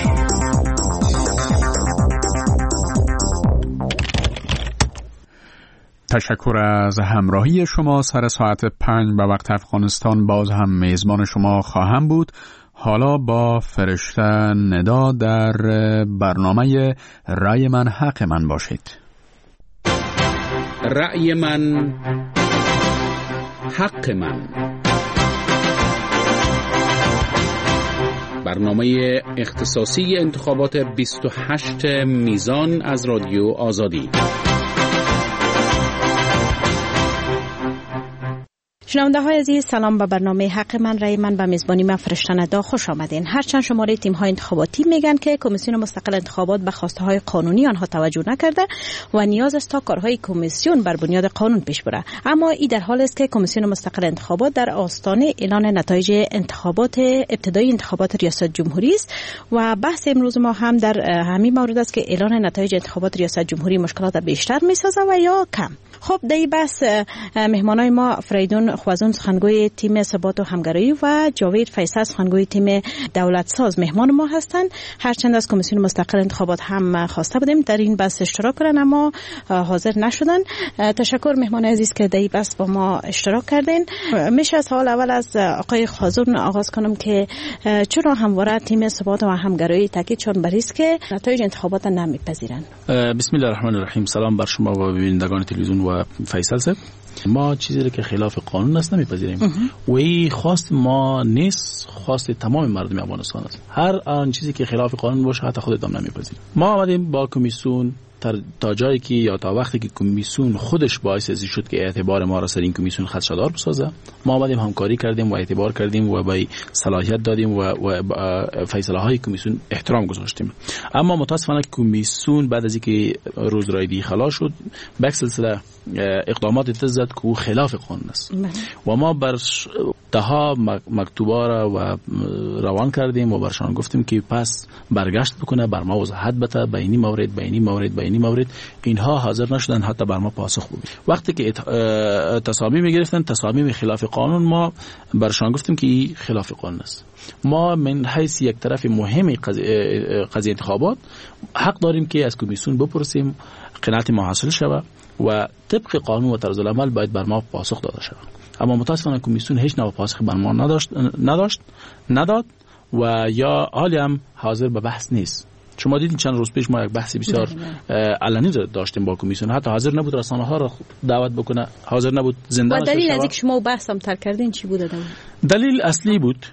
تشکر از همراهی شما. سر ساعت پنج به وقت افغانستان باز هم میزبان شما خواهم بود. حالا با فرشته ندا در برنامه رأی من حق من باشید. رأی من حق من، برنامه اختصاصی انتخابات بیست و هشت میزان از رادیو آزادی. شنونده های عزیز، سلام. به برنامه حق من رای من به میزبانی من فرشته ندا خوش آمدین. هرچند شماره تیم های انتخاباتی میگن که کمیسیون مستقل انتخابات به خواسته های قانونی آنها توجه نکرده و نیاز است تا کارهای کمیسیون بر بنیاد قانون پیش بره، اما این در حال است که کمیسیون مستقل انتخابات در آستانه اعلان نتایج انتخابات ابتدایی انتخابات ریاست جمهوری است و بحث امروز ما هم در همین مورد است که اعلان نتایج انتخابات ریاست جمهوری مشکلات بیشتر میسازه و یا کم. خب در این بحث مهمانای ما فریدون خوازون سخنگوی تیم ثبات و همگرایی و جاوید فیصل سخنگوی تیم دولت ساز مهمان ما هستند. هرچند از کمیسیون مستقل انتخابات هم خواسته بودیم در این بحث اشتراک کنن اما حاضر نشدن. تشکر مهمان عزیز که در این بحث با ما اشتراک کردین. میشه از سوال اول از آقای خوازون آغاز کنم که چرا همواره تیم ثبات و همگرایی تاکیدشون بر است که نتایج انتخابات نمیپذیرن؟ بسم الله الرحمن الرحیم. سلام بر شما و بینندگان تلویزیون و فیصل صاحب. ما چیزی که خلاف قانون است نمیپذیریم و این خواست ما نیست، خواست تمام مردم افغانستان است. هر آن چیزی که خلاف قانون باشه حتی خود ادام نمیپذیریم. ما آمدیم با کمیسیون تا جایی که یا تا وقتی که کمیسیون خودش باعث ازی شد که اعتبار ما را سر این کمیسیون خدشه‌دار بسازه، ما آمدیم همکاری کردیم و اعتبار کردیم و به صلاحیت دادیم و, و فیصله های کمیسیون احترام گذاشتیم. اما متاسفانه کمیسیون بعد از اینکه روزرایدی خلاص شد به سلسله اقدامات تزد که خلاف قانون است و ما بر دها مکتوبا را و روان کردیم و برشان گفتیم که پس برگشت بکنه، بر ما وضاحت بده به این مورد به این مورد به این مورد. اینها حاضر نشدن حتی بر ما پاسخ بدن. وقتی که تصامیم گرفتن، تصامیم خلاف قانون، ما برشان گفتیم که این خلاف قانون است. ما من حیث یک طرف مهم قضیه انتخابات حق داریم که از کمیسیون بپرسیم قناعت ما حاصل شود و طبق قانون و طرز العمل باید بر ما پاسخ داده شود. اما متاسفانه کمیسیون هیچ نوع پاسخ بر ما نداشت نداشت نداد و یا حالی هم حاضر به بحث نیست. شما دیدین چند روز پیش ما یک بحثی بسیار علنی داشتیم با کمیسیون، حتی حاضر نبود رسانه ها را دعوت بکنه، حاضر نبود زنده نشه. و دلیل از اینکه شما بحث هم تر کردین چی بوده؟ دلیل اصلی بود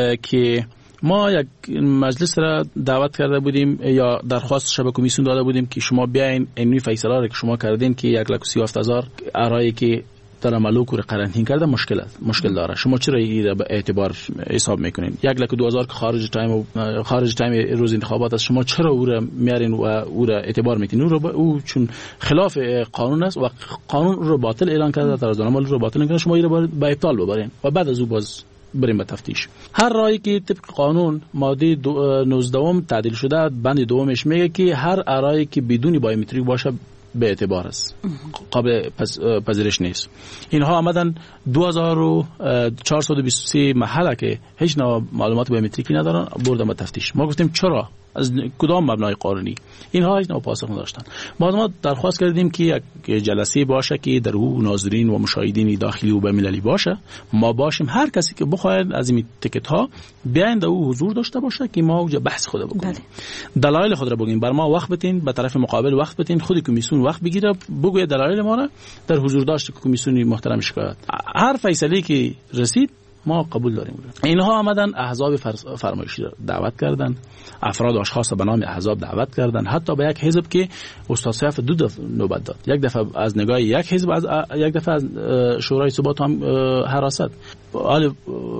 که ما یک مجلس را دعوت کرده بودیم یا درخواست شب کمیسیون داده بودیم که شما بیاین این فیصله را که شما کردین که یک لک و سی و هفت هزار ارائه که در ملوک رو قرنطین کرده مشکل مشکل داره، شما چرا این به اعتبار حساب میکنین؟ یک لک و دو هزار که خارج تایم خارج تایم روز انتخابات است، شما چرا او را میارین و او را اعتبار میتین؟ او, او چون خلاف قانون است و قانون رو باطل اعلان کرده، در از عمل رو باطل نکنه، شما این را به ابطال ببرین و بعد از او باز بریم به تفتیش. هر رایی که طبق قانون ماده نوزده تعدیل شده بند دومش میگه که هر ارائه‌ای که بدون بایومتریک باشه به اعتبار است، قابل پذیرش نیست. اینها آمدن دو هزار و چهارصد و بیست و سه محله که هیچ نوع معلومات بایومتریکی ندارن بردن به تفتیش. ما گفتیم چرا؟ از کدام مبنای قانونی؟ اینها هیچ نوع پاسخ نداشتن. ما ما درخواست کردیم که یک جلسه باشه که در او ناظرین و مشاهدین داخلی و بین‌المللی باشه، ما باشیم، هر کسی که بخواید از این تیکت ها بیاین در او حضور داشته باشه که ما اونجا بحث خود بکنیم. دلایل خود را بگیم، بر ما وقت بدین، به طرف مقابل وقت بدین، خود کمیسیون وقت بگیره بگوی دلایل ما را در حضور داشت کمیسیون محترم شکایت. هر فیصله که رسید ما قبول داریم. اینها آمدن احزاب فرمایشی دعوت کردن، افراد و اشخاص به نام احزاب دعوت کردن، حتی به یک حزب که استاد سیف دو دفعه نوبت داد، یک دفعه از نگاه یک حزب، از یک دفعه از شورای ثبات هم حراست. حال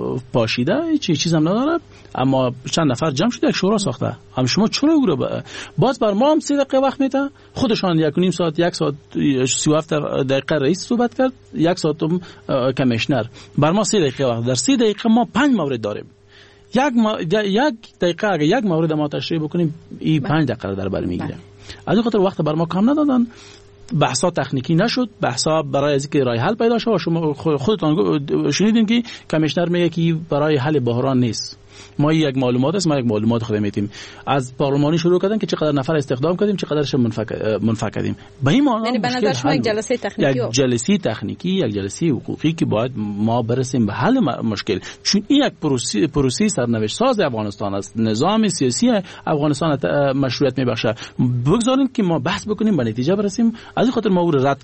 پاشیده چی چیز هم نداره، اما چند نفر جمع شده یک شورا ساخته. هم شما چرا او رو باز بر ما هم سه دقیقه وقت میده؟ خودشان یک و نیم ساعت، یک ساعت سی و هفت دقیقه رئیس صحبت کرد، یک ساعت هم کمیشنر. بر ما سه دقیقه وقت. در سه دقیقه ما پنج مورد داریم. یک ما... یک دقیقه اگه یک مورد ما تشریح بکنیم این پنج دقیقه در بر میگیره. از این خاطر وقت بر ما کم ندادن. بحثا تکنیکی نشد، بحثا برای از اینکه راه حل پیدا شه. شما خودتون شنیدین که کمیشنر میگه که برای حل بحران نیست. ما یک معلومات است، ما یک معلومات خود میتیم. از پارلمانی شروع کردن که چقدر نفر استخدام کردیم، چقدرش منفک منفک کردیم. به این معنی یعنی به نظر شما یک جلسه تکنیکی یک جلسه تکنیکی یک جلسه حقوقی که باید ما برسیم به حل مشکل، چون این یک پروسه پروسه سرنوشت ساز افغانستان است. نظام سیاسی افغانستان مشروعیت میبخشه. بگذاریم که ما بحث بکنیم به نتیجه برسیم. از این خاطر ما او رد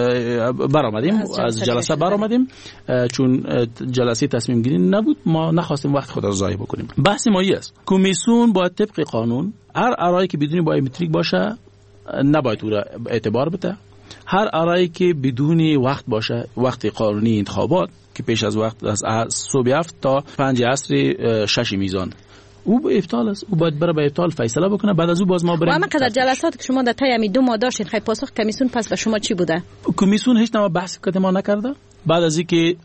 برآمدیم، از جلسه برآمدیم، چون جلسه تصمیم گیری نبود. ما نخواستیم وقت خود را ضایع بکنیم. بحث ما این است کمیسیون باید طبق قانون هر ارائه‌ای که بدون بایومتریک باشه نباید او را اعتبار بده. هر ارائه‌ای که بدون وقت باشه، وقت قانونی انتخابات که پیش از وقت از صبح هفت تا پنج عصر شش میزان، او به ابطال است. او باید بره به ابطال فیصله بکنه. بعد از او باز ما بریم. و اما قدر جلسات که شما در طی دو ماه داشتین، خیلی پاسخ کمیسیون پس به شما چی بوده؟ کمیسیون هیچ نوع بحثی که ما نکرده. بعد از اینکه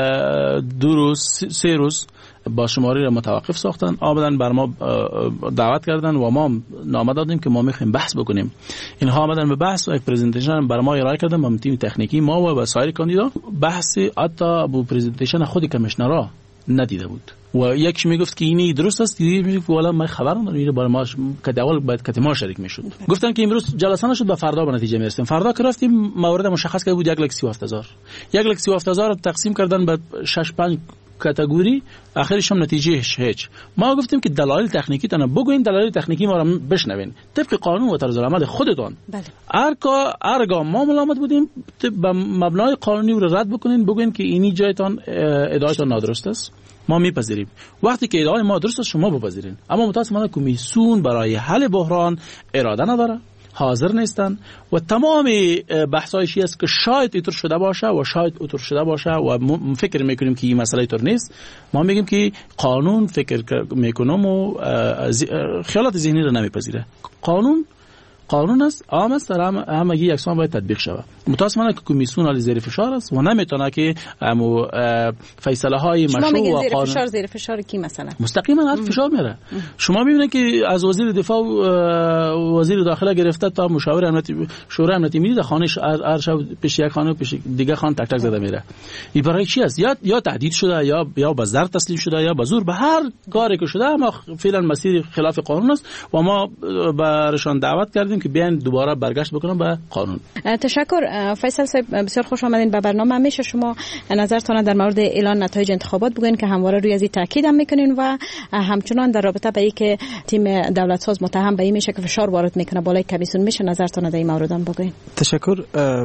دو روز سه روز با شماری را متوقف ساختن، آمدن بر ما دعوت کردن و ما نامه دادیم که ما میخوایم بحث بکنیم. اینها آمدن به بحث و یک پرزنتیشن بر ما ارائه کردن با تیم تکنیکی ما و وسایر کاندیدا. بحث حتی با پرزنتیشن خود کمیشنرا ندیده بود و یکیش میگفت که اینی درست است، دیگه میگفت والا من خبر ندارم، اینو برای ما که اول باید که ما شریک میشد. گفتن که امروز جلسه نشد، به فردا به نتیجه میرسیم. فردا که رفتیم مورد مشخص کرده بود یک لک سی و هفت هزار. یک لک سی و هفت هزار تقسیم کردن به شش پنج کاتگوری، آخرش هم نتیجه هیچ. ما گفتیم که دلایل تکنیکی تون بگوین، دلایل تکنیکی ما رو بشنوین طبق قانون و طرز العمل خودتون. بله. هرگاه هرگاه ما ملامت بودیم به مبنای قانونی رو رد بکنین، بگوین که اینی جایتان ادعایتان نادرست است، ما میپذیریم. وقتی که ادعای ما درست است شما بپذیرین. اما متاسفانه کمیسیون برای حل بحران اراده نداره حاضر نیستن و تمام بحثایشی است که شاید اینطور شده باشه و شاید اونطور شده باشه و فکر میکنیم که این مسئله اینطور نیست. ما میگیم که قانون فکر میکنم و خیالات ذهنی رو نمیپذیره. قانون قانون است، عام است، در هم همگی یکسان باید تطبیق شود. متاسفانه که کمیسیون حالی زیر فشار است و نمیتونه که امو فیصله های مشروع و زیر قانون فشار زیر فشار کی مثلا مستقیما از فشار میره. شما میبینید که از وزیر دفاع و وزیر داخله گرفته تا مشاور امنیتی شورای امنیتی ملی در خانه هر شب پیش یک خانه پیش دیگه خانه تک تک زده میره. این برای چی است؟ یا یا تهدید شده یا یا به ضرر تسلیم شده یا به زور، به هر کاری که شده اما فعلا مسیر خلاف قانون است و ما برشان دعوت کردیم که بیان دوباره برگشت بکنم به قانون. تشکر فیصل صاحب، بسیار خوش آمدین به برنامه. همیشه شما نظرتان در مورد اعلان نتایج انتخابات بگوین که همواره روی از این تاکید هم میکنین و همچنان در رابطه به اینکه تیم دولت ساز متهم به این میشه که فشار وارد میکنه بالای کمیسیون میشه نظرتان در این مورد هم بگوین. تشکر.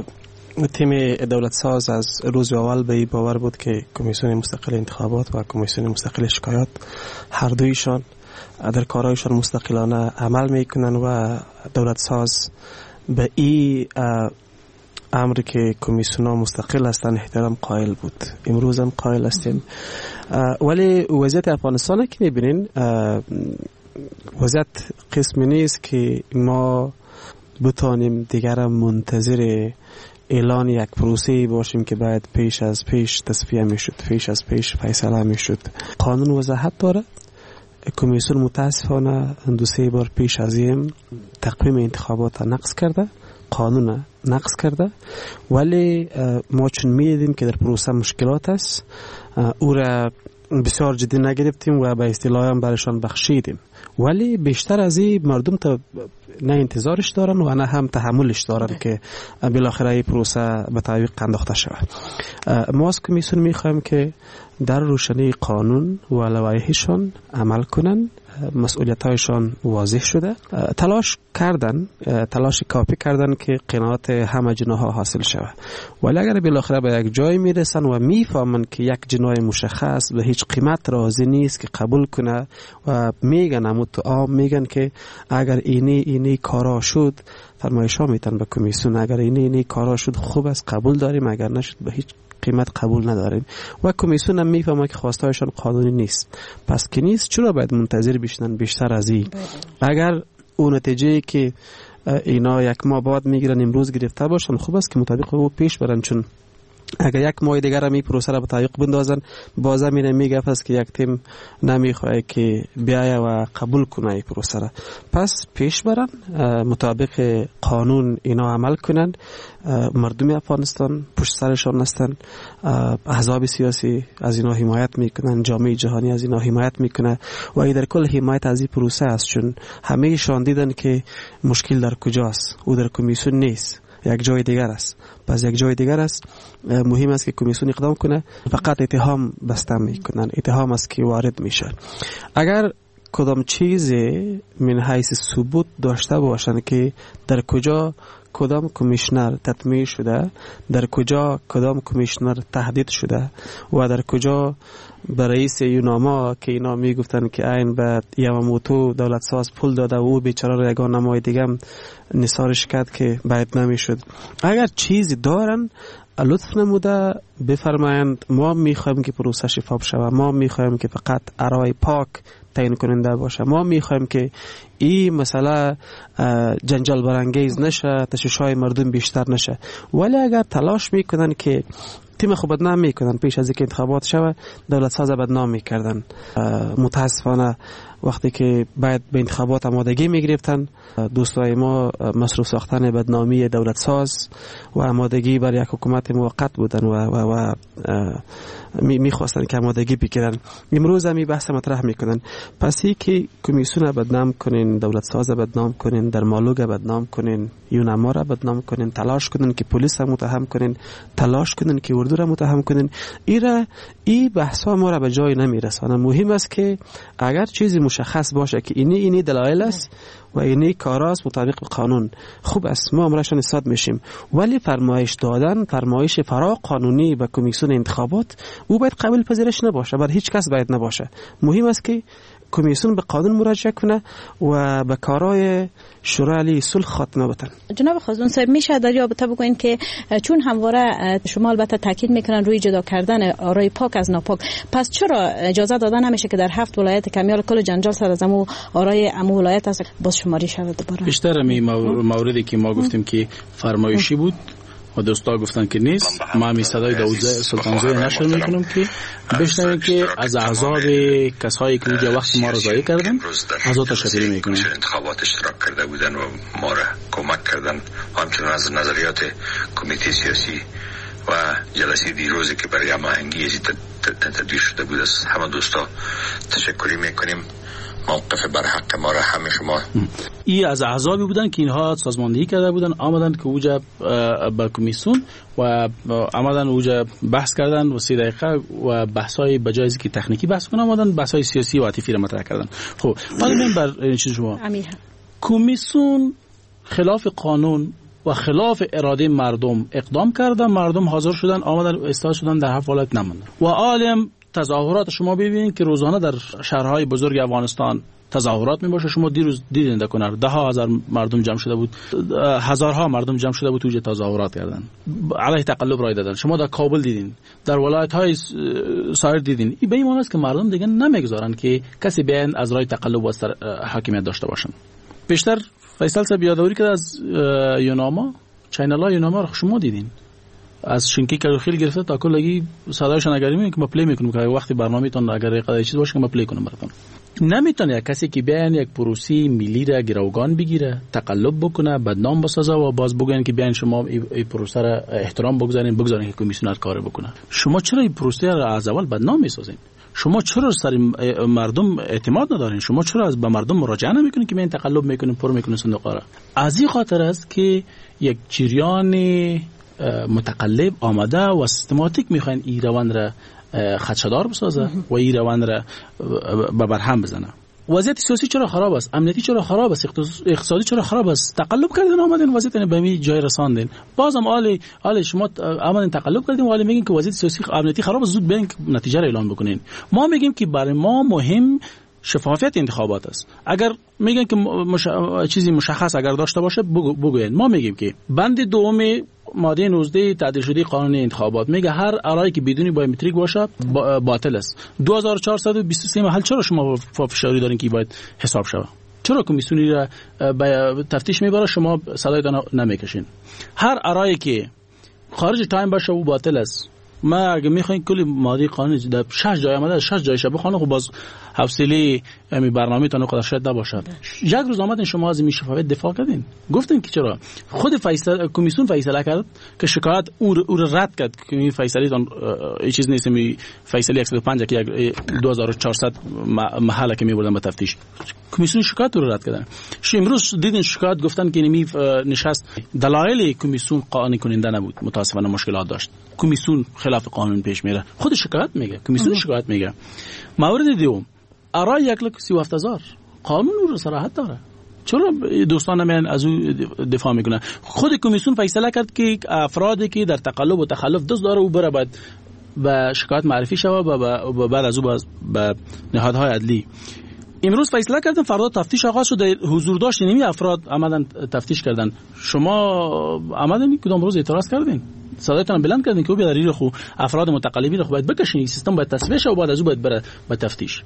تیم دولت ساز از روز اول به این باور بود که کمیسیون مستقل انتخابات و کمیسیون مستقل شکایات هر دویشان در کارهایشان مستقلانه عمل میکنن و دولت ساز به این امر که کمیسیون ها مستقل هستن احترام قائل بود. امروز هم قائل هستیم. ولی وضعیت افغانستان که میبینین وضعیت قسمی نیست که ما بتانیم دیگر منتظر اعلان یک پروسه باشیم که باید پیش از پیش تصفیه میشد، پیش از پیش فیصله میشد. قانون وضاحت داره. کمیسیون متاسفانه دو سه بار پیش از این تقویم انتخابات نقض کرده، قانون نقض کرده، ولی ما چون میدیدیم که در پروسه مشکلات است او را بسیار جدی نگرفتیم و به اصطلاح هم برشان بخشیدیم. ولی بیشتر از این مردم تا نه انتظارش دارن و نه هم تحملش دارن که بالاخره این پروسه به تعویق انداخته شود. ما از کمیسیون میخوایم که در روشنی قانون و لوایحشان عمل کنن. مسئولیت‌هایشان واضح شده. تلاش کردن، تلاش کافی کردن که قناعت همه جناها حاصل شود. ولی اگر بالاخره به یک جای میرسن و میفهمن که یک جنای مشخص به هیچ قیمت راضی نیست که قبول کنه و میگن اما تو عام میگن که اگر اینی اینی کارا شد، فرمایش‌ها میتن به کمیسیون اگر اینی اینی کارا شد خوب است قبول داریم، اگر نشد به هیچ قیمت قبول نداریم. و کمیسیون هم میفهمه که خواستهایشان قانونی نیست. پس که نیست چرا باید منتظر بشنن بیشتر از این؟ اگر اون نتیجه که اینا یک ماه بعد میگیرن امروز گرفته باشن خوب است که مطابق او پیش برن، چون اگر یک ماه دیگر هم این پروسه را به تعویق بندازن باز هم اینه میگه پس که یک تیم نمیخواه که بیایه و قبول کنه این پروسه را. پس پیش برن، مطابق قانون اینا عمل کنن. مردم افغانستان پشت سرشان هستن، احزاب سیاسی از اینا حمایت میکنن، جامعه جهانی از اینا حمایت میکنه و ای در کل حمایت از این پروسه است، چون همه شان دیدن که مشکل در کجاست. او در کمیسیون نیست، یک جای دیگر است. پس یک جای دیگر است. مهم است که کمیسیون اقدام کنه. فقط اتهام بسته میکنن، اتهام است که وارد میشه. اگر کدام چیز من حیث ثبوت داشته باشن که در کجا کدام کمیشنر تطمیع شده، در کجا کدام کمیشنر تهدید شده و در کجا به رئیس یوناما که اینا میگفتن که این به یاماموتو دولت ساز پول داده و او بیچاره را یگان نمای دیگه نثارش کرد که باید نمیشد. اگر چیزی دارن لطف نموده بفرمایند ما میخوایم که پروسه شفاف شود، ما میخوایم که فقط ارائه پاک تعیین کننده باشه، ما میخوایم که این مسئله جنجال برانگیز نشه، تشویش‌های مردم بیشتر نشه. ولی اگر تلاش میکنن که تیم خود بدنام میکنن پیش از اینکه انتخابات شود، دولت ساز بدنام میکردن. متاسفانه وقتی که باید به انتخابات آمادگی میگرفتن دوستای ما مصروف ساختن بدنامی دولت ساز و آمادگی برای یک حکومت موقت بودن و, و, و میخواستن که آمادگی بگیرن. امروز هم این بحث مطرح میکنن. پس ای که کمیسیون بدنام کنین، دولت ساز بدنام کنین، در مالوگ بدنام کنین، یونما را بدنام کنین، تلاش کنین که پلیس را متهم کنین، تلاش کنین که اردو را متهم کنین، ایرا این بحث ها ما را به جای نمیرسانه. مهم است که اگر چیزی مشخص باشه که اینی اینی دلایل است و اینی کاراست مطابق قانون، خوب است، ما امرشان استاد میشیم. ولی فرمایش دادن، فرمایش فرا قانونی به کمیسیون انتخابات او باید قابل پذیرش نباشه، بر هیچ کس باید نباشه. مهم است که کمیسیون به قانون مراجعه کنه و به کارهای شورای عالی صلح خاتمه بدن. جناب خازون صاحب میشه در رابطه بگوین که چون همواره شما البته تاکید میکنن روی جدا کردن آرای پاک از ناپاک، پس چرا اجازه دادن نمیشه که در هفت ولایت کمیال کل جنجال سر از امو آرای امو ولایت است باز شماری شود دوباره؟ بیشتر می موردی که ما گفتیم که فرمایشی بود و دوستا گفتن که نیست، ما می صدای داوود سلطانزوی نشر میکنم که بشنویم که از اعضاب کسایی که اونجا وقت ما رو ضایع کردن از آتا شکری میکنم. انتخابات اشتراک کرده بودن و ما را کمک کردن، همچنان از نظریات کمیته سیاسی و جلسه دیروزی که برای هماهنگی تدویر شده بود از همه دوستا تشکری میکنیم. موقف بر حق ما را همه شما. ای از اعضابی بودن که اینها سازماندهی کرده بودن، آمدن که اوجا با کمیسیون و آمدن اوجا بحث کردن و سی دقیقه و بحثای بجای که تکنیکی بحث کنن آمدن بحثای سیاسی و عاطفی را مطرح کردن. خب حالا من بر چیز شما کمیسیون خلاف قانون و خلاف اراده مردم اقدام کردن، مردم حاضر شدن آمدن استاد شدن در هفت ولایت نموندن و عالم تظاهرات شما ببینید که روزانه در شهرهای بزرگ افغانستان تظاهرات می باشه. شما دیروز دیدین در کنار ده ها هزار مردم جمع شده بود، هزارها مردم جمع شده بود توی تظاهرات کردن، علیه تقلب رای دادن. شما در کابل دیدین، در ولایت های سایر دیدین. این به این معنی است که مردم دیگه نمیگذارن که کسی بیان از رای تقلب و حاکمیت داشته باشن. بیشتر فیصل صاحب یادآوری کرد از یوناما، چینل های یوناما رو شما دیدین، از شینکی کلوخیل گرفته تا کلگی صدایشون اگر میگم که ما پلی میکنم که وقتی برنامه‌تون اگر قضیه چیز باشه که ما پلی کنم براتون. نمیتونه کسی که بیان یک پروسی ملی را گروگان بگیره، تقلب بکنه، بدنام بسازه و باز بگن که بیان شما این پروسه را احترام بگذارین، بگذارین که کمیسیونر کار بکنه. شما چرا این پروسه را از اول بدنام میسازین؟ شما چرا سر مردم اعتماد ندارین؟ شما چرا از به مردم مراجعه نمیکنین که من تقلب میکنین، پر میکنین صندوق را؟ از این خاطر است که یک جریان متقلب آمده و سیستماتیک میخواین این روند را خدشه‌دار بسازه و این روند را به برهم بزنه. وضعیت سیاسی چرا خراب است؟ امنیتی چرا خراب است؟ اقتصادی چرا خراب است؟ تقلب کردن آمدین وضعیت به می جای رساندین. بازم آلی آلی شما آمدین تقلب کردین و آلی میگین که وضعیت سیاسی امنیتی خراب است، زود برین نتیجه را اعلان بکنین. ما میگیم که برای ما مهم شفافیت انتخابات است. اگر میگن که مش... چیزی مشخص اگر داشته باشه بگو... بگوین. ما میگیم که بند دوم ماده نوزده تعدیل شده قانون انتخابات میگه هر آرایی که بدون بایومتریک باشه با... باطل است. دو هزار و چهارصد و بیست و سه محل چرا شما فشاری دارین که باید حساب شود؟ چرا کمیسیونی را به تفتیش میبره شما صدایتان نمیکشین؟ هر آرایی که خارج تایم باشه و باطل است. ما اگه میخواین کلی ماده قانونی در شش جای آمده شش جایش بخونه، خب باز حوصله می برنامه‌تون قدر شاید نباشد. یک روز آمدین شما از این شفافیت دفاع کردین، گفتین که چرا خود فیصله کمیسیون فیصله کرد که شکایت او رو رد کرد که این فیصله تون هیچ چیز نیست، می فیصله صد و پنج که دو هزار و چهارصد محله که میبردن به تفتیش، کمیسیون شکایت رو رد کردن. ش امروز دیدین شکایت گفتن که نمی نشست دلایل کمیسیون قانونی کننده نبود، متاسفانه مشکلات داشت. کمیسیون خلاف قانون پیش میره، خود شکایت میگه، کمیسیون شکایت میگه. مورد دوم آرای یک لک سی و هفت هزار قانون رو صراحت داره، چرا دوستان من از او دفاع میکنه؟ خود کمیسیون فیصله کرد که افرادی که در تقلب و تخلف دست داره او بره باید به شکایت معرفی شود و بعد از او به نهادهای عدلی. امروز فیصله کردن فردا تفتیش آغاز شد، حضور داشت نمی افراد آمدن تفتیش کردن. شما آمدن کدام روز اعتراض کردین؟ صدایتان بلند کردین که بیاد ریل خو افراد متقلبین خو باید بکشین، سیستم باید تصفیه شه و بعد از او باید بره به تفتیش.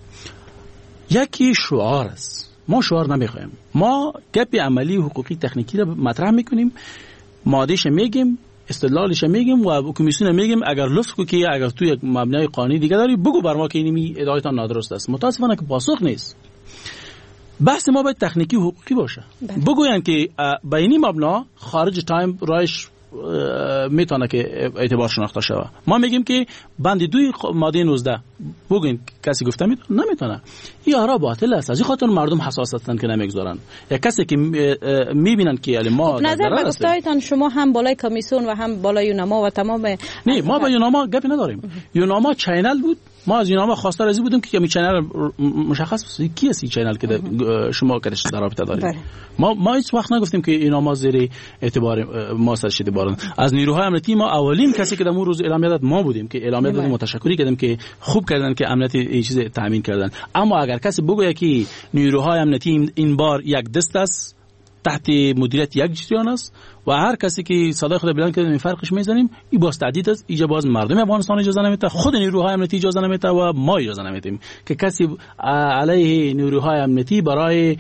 یکی شعار است، ما شعار نمیخوایم، ما گپ عملی حقوقی تکنیکی رو مطرح میکنیم، مادهش میگیم، استدلالش میگیم و کمیسیون میگیم اگر لطف کو که اگر تو یک مبنای قانونی دیگه داری بگو بر ما که اینمی ادعایتان نادرست است. متاسفانه که پاسخ نیست. بحث ما باید تکنیکی حقوقی باشه. بگوین که با اینی مبنا خارج تایم رایش میتونه که اعتبار شناخته شود. ما میگیم که بند دوی ماده نوزده بگین کسی گفته میتونه نمیتونه، این آرا باطل است. از این خاطر مردم حساس هستند که نمیگذارن. یا کسی که میبینن که علی ما نظر به گفتایتان شما هم بالای کمیسیون و هم بالای یوناما و تمام نه ما با یوناما گپی نداریم. یوناما چینل بود ما از اینا ما خواستار ازی بودیم که می چنل مشخص کی است این چنل که شما کارش در رابطه دارید. ما ما هیچ وقت نگفتیم که اینا ما زیر اعتبار ما سرش اعتبارن. از نیروهای امنیتی ما اولین کسی که در اون روز اعلامیه داد ما بودیم که اعلامیه دادیم و تشکری کردیم که خوب کردن که امنیت این چیز تامین کردن. اما اگر کسی بگه که نیروهای امنیتی این بار یک دست است تحت مدیریت یک جریان است و هر کسی که صدای خود بلند کرده این فرقش میزنیم، این باز تعدید است. اینجا باز مردم افغانستان اجازه نمیده، خود نیروهای امنیتی اجازه نمیده و ما اجازه نمیدیم که کسی علیه نیروهای امنیتی برای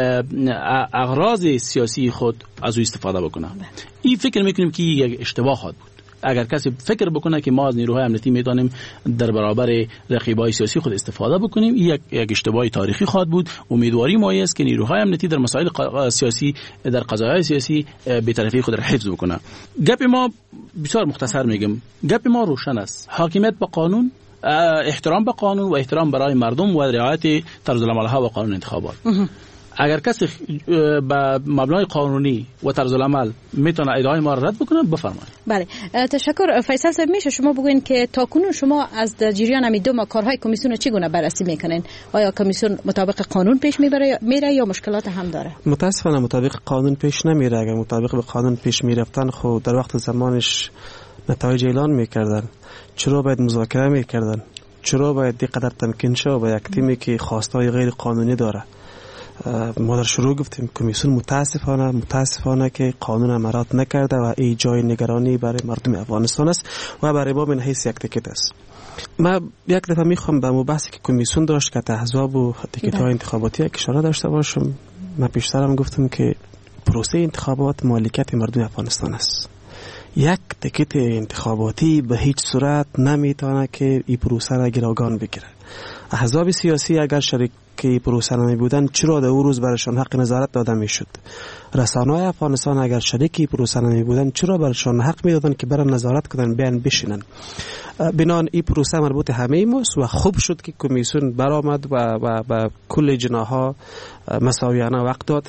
اغراض سیاسی خود از او استفاده بکنه. این فکر میکنیم که یک اشتباه خواهد بود. اگر کسی فکر بکنه که ما از نیروهای امنیتی میتونیم در برابر رقیبای سیاسی خود استفاده بکنیم، این یک یک اشتباه تاریخی خواهد بود. امیدواری ما است که نیروهای امنیتی در مسائل سیاسی، در قضایای سیاسی بی‌طرفی خود را حفظ بکنه. گپ ما بسیار مختصر میگم، گپ ما روشن است. حاکمیت به قانون، احترام به قانون و احترام برای مردم و رعایت طرز العمل‌ها و قانون انتخابات. اگر کسی به مبنای قانونی و طرز العمل میتونه ادعای ما رد بکنه بفرمایید. بله تشکر. فیصل صاحب میشه شما بگوین که تاکنون شما از جریان همین دو ما کارهای کمیسیون چگونه بررسی میکنین؟ آیا کمیسیون مطابق قانون پیش میبره میره یا مشکلات هم داره؟ متاسفانه مطابق قانون پیش نمیره. اگر مطابق به قانون پیش میرفتن خود در وقت زمانش نتایج اعلان میکردن. چرا باید مذاکره میکردن؟ چرا باید دیقدر تمکین شه با یک تیمی که خواستای غیر قانونی داره؟ ما در شروع گفتیم کمیسیون متاسفانه متاسفانه که قانون امارات نکرده و این جای نگرانی برای مردم افغانستان است و برای ما من حیث یک تیکت است. ما یک دفعه میخوام به مبحثی که کمیسیون داشت که احزاب و تیکت های انتخاباتی یک اشاره داشته باشم. من پیشترم گفتم که پروسه انتخابات مالکیت مردم افغانستان است. یک تیکت انتخاباتی به هیچ صورت نمیتونه که این پروسه را گروگان بگیره. احزاب سیاسی اگر شریک که پروسه نمی بودن چرا در اون روز برایشان حق نظارت داده میشد؟ رسانه‌های افغانستان اگر شریک پروسه نمی بودن چرا برایشان حق میدادن که برن نظارت کنن بیان بشینن؟ بنان این پروسه مربوط همه ماست و خوب شد که کمیسیون برآمد و و و کل جناح‌ها مساویانه وقت داد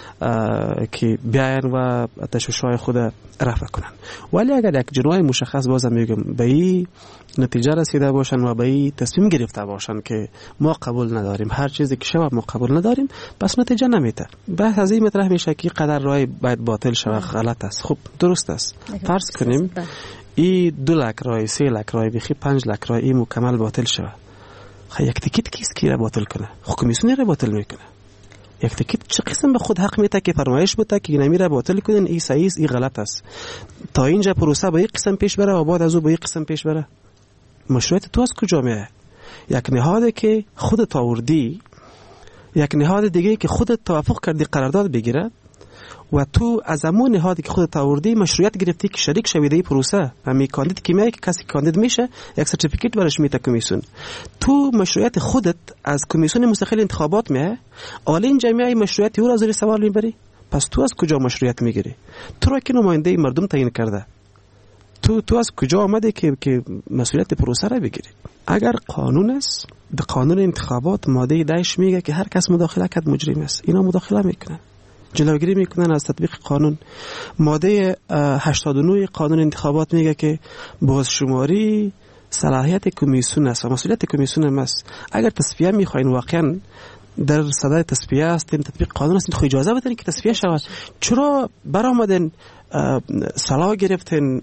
که بیان و تشویش‌های خود رفع کنن. ولی اگر یک جناح مشخص بازم میگم به این نتیجه رسیده باشن و به این تصمیم گرفته باشن که ما قبول نداریم، هر چیزی که شود ما قبول نداریم، پس نتیجه نمیده. بحث از این مطرح میشه که قدر رای باید باطل شود غلط است. خب درست است. فرض کنیم این دو لک رای، سه لک رای، بخی پنج لک رای این مکمل باطل شود. خب یک تیکت کیست که را باطل کنه؟ خب کمیسیون را باطل میکنه. یک تیکت چه قسم به خود حق میده که فرمایش بده که نمی را باطل کنین؟ این صحیح است، این غلط است. تا اینجا پروسه به یک قسم پیش بره و بعد از او به یک قسم پیش بره. مشروعیت تو از کجا میاد؟ یک نهاد که خودت آوردی، یک نهاد دیگه که خودت توافق کردی قرارداد بگیره و تو از همون نهادی که خودت آوردی مشروعیت گرفتی که شریک شوی در پروسه. همین کاندید که میای که کسی کاندید میشه یک سرتیفیکیت برش میده کمیسیون. تو مشروعیت خودت از کمیسیون مستقل انتخابات میای، آلین جمعی مشروعیت او را زیر سوال میبری. پس تو از کجا مشروعیت میگیری؟ تو را که نماینده مردم تعیین کرده، تو تو از کجا آمده که که مسئولیت پروسه را بگیری؟ اگر قانون است، به قانون انتخابات ماده دهش میگه که هر کس مداخله کرد مجرم است. اینا مداخله میکنن، جلوگیری میکنن از تطبیق قانون. ماده هشتاد و نه قانون انتخابات میگه که بازشماری صلاحیت کمیسیون است و مسئولیت کمیسیون هم است. اگر تصفیه میخواین واقعا در صدای تصفیه هستین، تطبیق قانون هستین، خب اجازه بدین که تصفیه شود. چرا برآمدن سلاح گرفتن،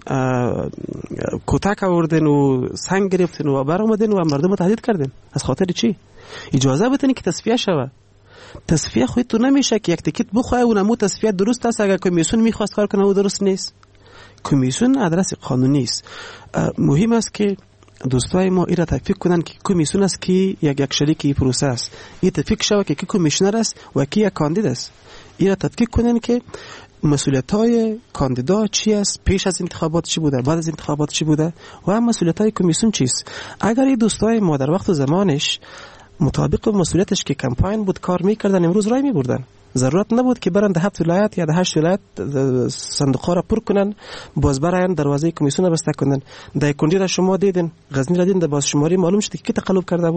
کتک آوردن و سنگ گرفتن و برآمدن و مردم رو تهدید کردن؟ از خاطر چی؟ اجازه بدین که تصفیه شود. تصفیه خودت تو نمیشه که یک تیکت بخوای و نمو تصفیه درست است. اگر کمیسیون میخواست کار کنه و درست نیست، کمیسیون ادرس قانونی است. مهم است که دوستای ما ایرا تفکیک کنن که کمیسیون است که یک یک شریک پروسه است. این تفکیک شود که کی کمیشنر است و کی یک کاندید است. ایرا تفکیک کنن که مسئولیت‌های کاندیدا چی است، پیش از انتخابات چی بوده، بعد از انتخابات چی بوده و مسئولیت‌های کمیسیون چیست. اگر این دوستای ما در وقت زمانش مطابق با مسئولیتش که کمپاین بود کار میکردن، امروز رای میبردن. ضرورت نبود که برن ده هفت ولایت یا ده هشت ولایت صندوق‌ها را پر کنن، باز براین دروازه کمیسیون را بسته کنن. در کندی را شما دیدین، غزنی را دیدین، در بازشماری معلوم شد که کی تقلب کرده بود.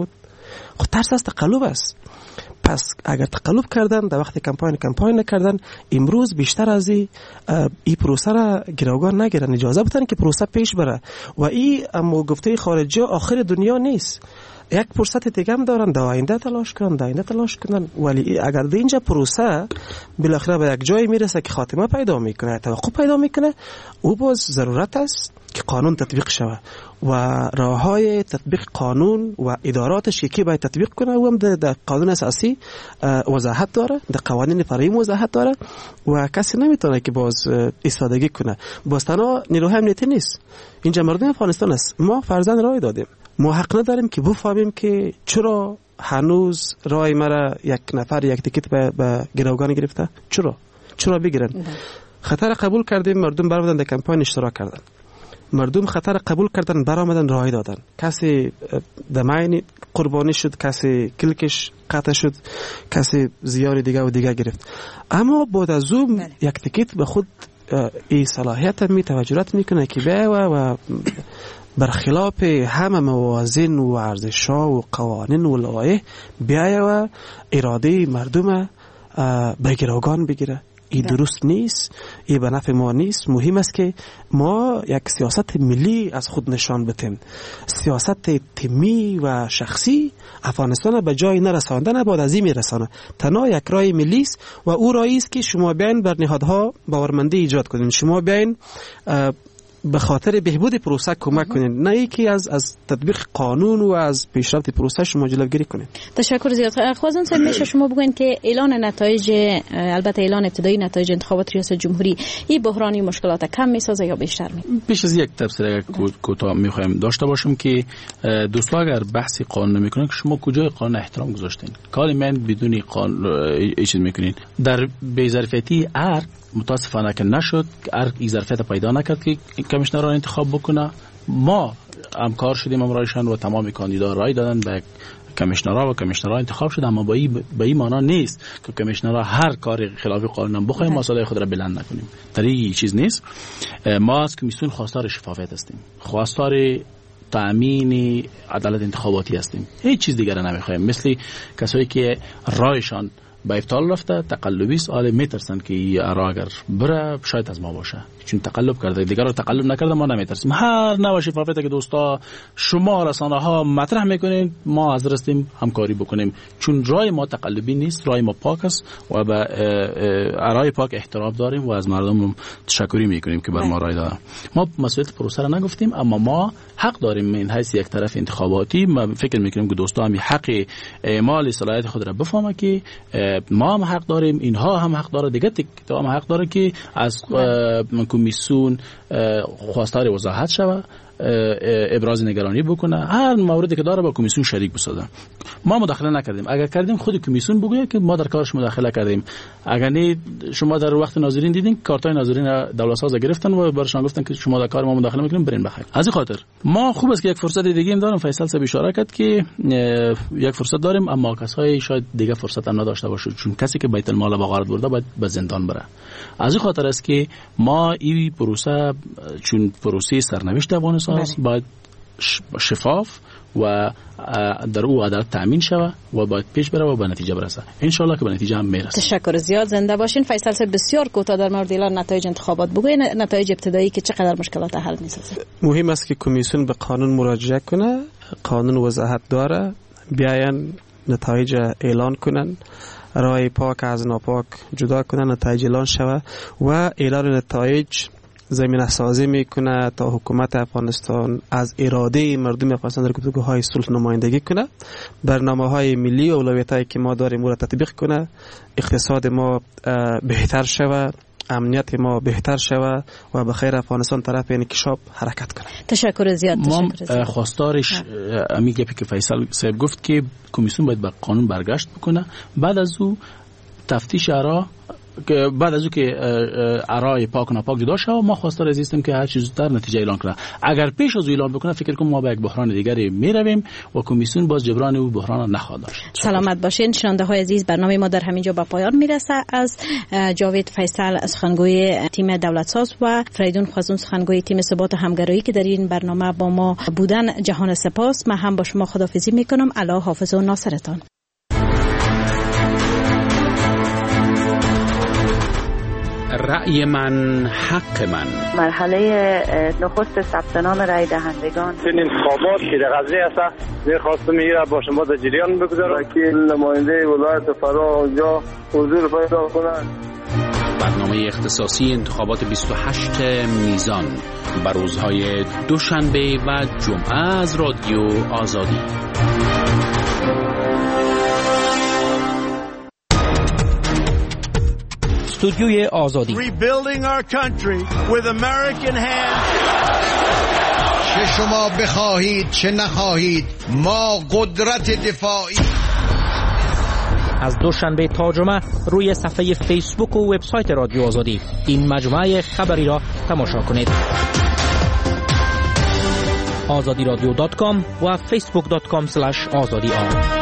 خب ترس از تقلب است. پس اگر تقلب کردن در وقت کمپاین کمپاین نکردن، امروز بیشتر از این ای پروسه را گروگان نگیرن، اجازه بدن که پروسه پیش بره. و این اما گفته خارجی آخر دنیا نیست، یک فرصت دیگه هم دارن، در آینده تلاش کنن، در آینده تلاش کنن. ولی اگر در اینجا پروسه بالاخره به یک جایی میرسه که خاتمه پیدا میکنه، توقف پیدا میکنه، او باز ضرورت است که قانون تطبیق شود و راههای تطبیق قانون و اداراتش یکی باید تطبیق کنه. او هم در قانون اساسی وضاحت داره، در قوانین فرعی وضاحت داره و کسی نمیتونه که باز ایستادگی کنه. باز تنها نیروهای امنیتی نیست، اینجا مردم افغانستان است. ما فرزند رای دادیم، ما حق نداریم که بفهمیم که چرا هنوز رای مرا یک نفر یک تیکت به, به گروگان گرفته. چرا چرا بگیرن؟ خطر قبول کردیم، مردم برآمدن در کمپاین اشتراک کردن، مردم خطر قبول کردن برآمدن رای دادن، کسی دماین قربانی شد، کسی کلکش قطع شد، کسی زیان دیگه و دیگه گرفت. اما بعد از اون یک تیکت به خود این صلاحیت می توجهات میکنه که بیا و برخلاف همه موازین و ارزش‌ها و قوانین و لوایح بیایه و اراده مردم به گروگان بگیره. این درست نیست، این به نفع ما نیست. مهم است که ما یک سیاست ملی از خود نشان بدیم. سیاست تیمی و شخصی افغانستان به جای نرسانده، نه بعد از این میرسانه. تنها یک رای ملی است و او رایی است که شما بیاین بر نهادها باورمندی ایجاد کنین، شما بیاین به خاطر بهبود پروسه کمک کنین، نه اینکه از از تطبیق قانون و از پیشرفت پروسه شما جلوگیری کنین. تشکر زیاد. خواستم سر میشه شما بگوین که اعلان نتایج، البته اعلان ابتدایی نتایج انتخابات ریاست جمهوری، این بحرانی مشکلات کم میسازه یا بیشتر می؟ بیش از یک تفسیر کوتاه میخوایم داشته باشم که دوستان اگر بحثی قانون میکنن که شما کجای قانون احترام گذاشتین؟ کاری من بدون قانون چیز میکنین. در بی‌ظرفیتی ارگ متاسفانه که نشد، ارگ این ظرفیت پیدا نکرد که کمیشنر را انتخاب بکنه. ما همکار شدیم امرایشان و تمام کاندیدا رای دادن به کمیشنرها و کمیشنرها انتخاب شد. اما با این به این معنا نیست که کمیشنرها هر کاری خلاف قانون بخوایم ما صدای خود را بلند نکنیم. در این چیز نیست. ما از کمیسیون خواستار شفافیت هستیم، خواستار تامین عدالت انتخاباتی هستیم، هیچ چیز دیگر نمیخوایم. مثل کسایی که رایشان با افتال رفته تقلبی است، حالا میترسن که را اگر بره شاید از ما باشه، چون تقلب کرده، دیگر رو تقلب نکرده. ما نمیترسیم. هر نوع شفافیت که دوستا شما رسانه ها مطرح میکنین ما حاضر هستیم همکاری بکنیم، چون رای ما تقلبی نیست، رای ما پاک است و به رای پاک احترام داریم و از مردم تشکری میکنیم که بر ما رای دادن. ما مسئولیت پروسه را نگفتیم، اما ما حق داریم من حیث یک طرف انتخاباتی. ما فکر میکنیم که دوستا هم حق اعمال صلاحیت خود را بفهمه که ما هم حق داریم، اینها هم حق داره، دیگه تو هم حق داره که از کمیسیون خواستار وضاحت شوه، ابراز نگرانی بکنه، هر موردی که داره با کمیسیون شریک بسازه. ما مداخله نکردیم، اگر کردیم خود کمیسیون بگویه که ما در کارش مداخله کردیم. اگر نه شما در وقت ناظرین دیدین کارتای ناظرین دولت ساز گرفتن و برشان گفتن که شما در کار ما مداخله میکنین، برین بخیر. از این خاطر ما خوب است که یک فرصت دیگه هم داریم. فیصل صاحب اشاره کرد که یک فرصت داریم، اما کسایی شاید دیگه فرصت هم نداشته باشه، چون کسی که بیت المال با غارت برده باید به زندان بره. از این خاطر است که ما این پروسه، چون پروسه سرنوشت افغانستان باید شفاف و در او عدالت تامین شود و باید پیش بره و به نتیجه برسه. ان شاء الله که به نتیجه هم میرسه. تشکر زیاد. زنده باشین. فیصل صاحب بسیار کوتاه در مورد اعلان نتایج انتخابات بگوین، نتایج ابتدایی که چقدر مشکلات حل میسازه. مهم است که کمیسیون به قانون مراجعه کنه، قانون وضاحت داره، بیاین نتایج اعلان کنن، رای پاک از ناپاک جدا کنن، نتایج اعلان شود و اعلان نتایج زمینه سازی میکنه تا حکومت افغانستان از اراده مردم افغانستان در گفتگوهای صلح نمایندگی کنه، برنامه‌های ملی و اولویتایی که ما داریم او را تطبیق کنه، اقتصاد ما بهتر شود، امنیت ما بهتر شود و به خیر افغانستان طرف انکشاف حرکت کنه. تشکر زیاد. ما خواستارش امی گپی که فیصل صاحب گفت که کمیسیون باید به قانون برگشت بکنه، بعد از او تفتیش را بعد از او که آرای پاک و ناپاک جدا شد ما خواستار از هستیم که هر چیز زودتر نتیجه اعلان کنه. اگر پیش از اعلان بکنه فکر کنم ما به یک بحران دیگری می رویم و کمیسیون باز جبران او بحران نخواهد داشت. سلامت باشین شنونده های عزیز، برنامه ما در همینجا به پایان میرسه. از جاوید فیصل سخنگوی تیم دولتساز و فریدون خازون سخنگوی تیم ثبات همگرایی که در این برنامه با ما بودن جهان سپاس. من هم با شما خداحافظی میکنم. الله حافظ و ناصرتان. رأی من حق من. مرحله نخست ثبت نام رأی دهندگان. این انتخابات که در قضیه است می‌خواستم میره با شما در جریان بگذارم. وکیل نماینده ولایت فرا اونجا حضور پیدا کنند. برنامه اختصاصی انتخابات بیست و هشت میزان بر روزهای دوشنبه و جمعه از رادیو آزادی. استودیوی آزادی. Rebuilding our country with American hands. چه شما بخواهید چه نخواهید ما قدرت دفاعی. از دوشنبه تا جمعه روی صفحه فیسبوک و وبسایت رادیو آزادی این مجموعه خبری را تماشا کنید. آزادی رادیو دات کام و فیسبوک دات کام اسلش آزادی آن.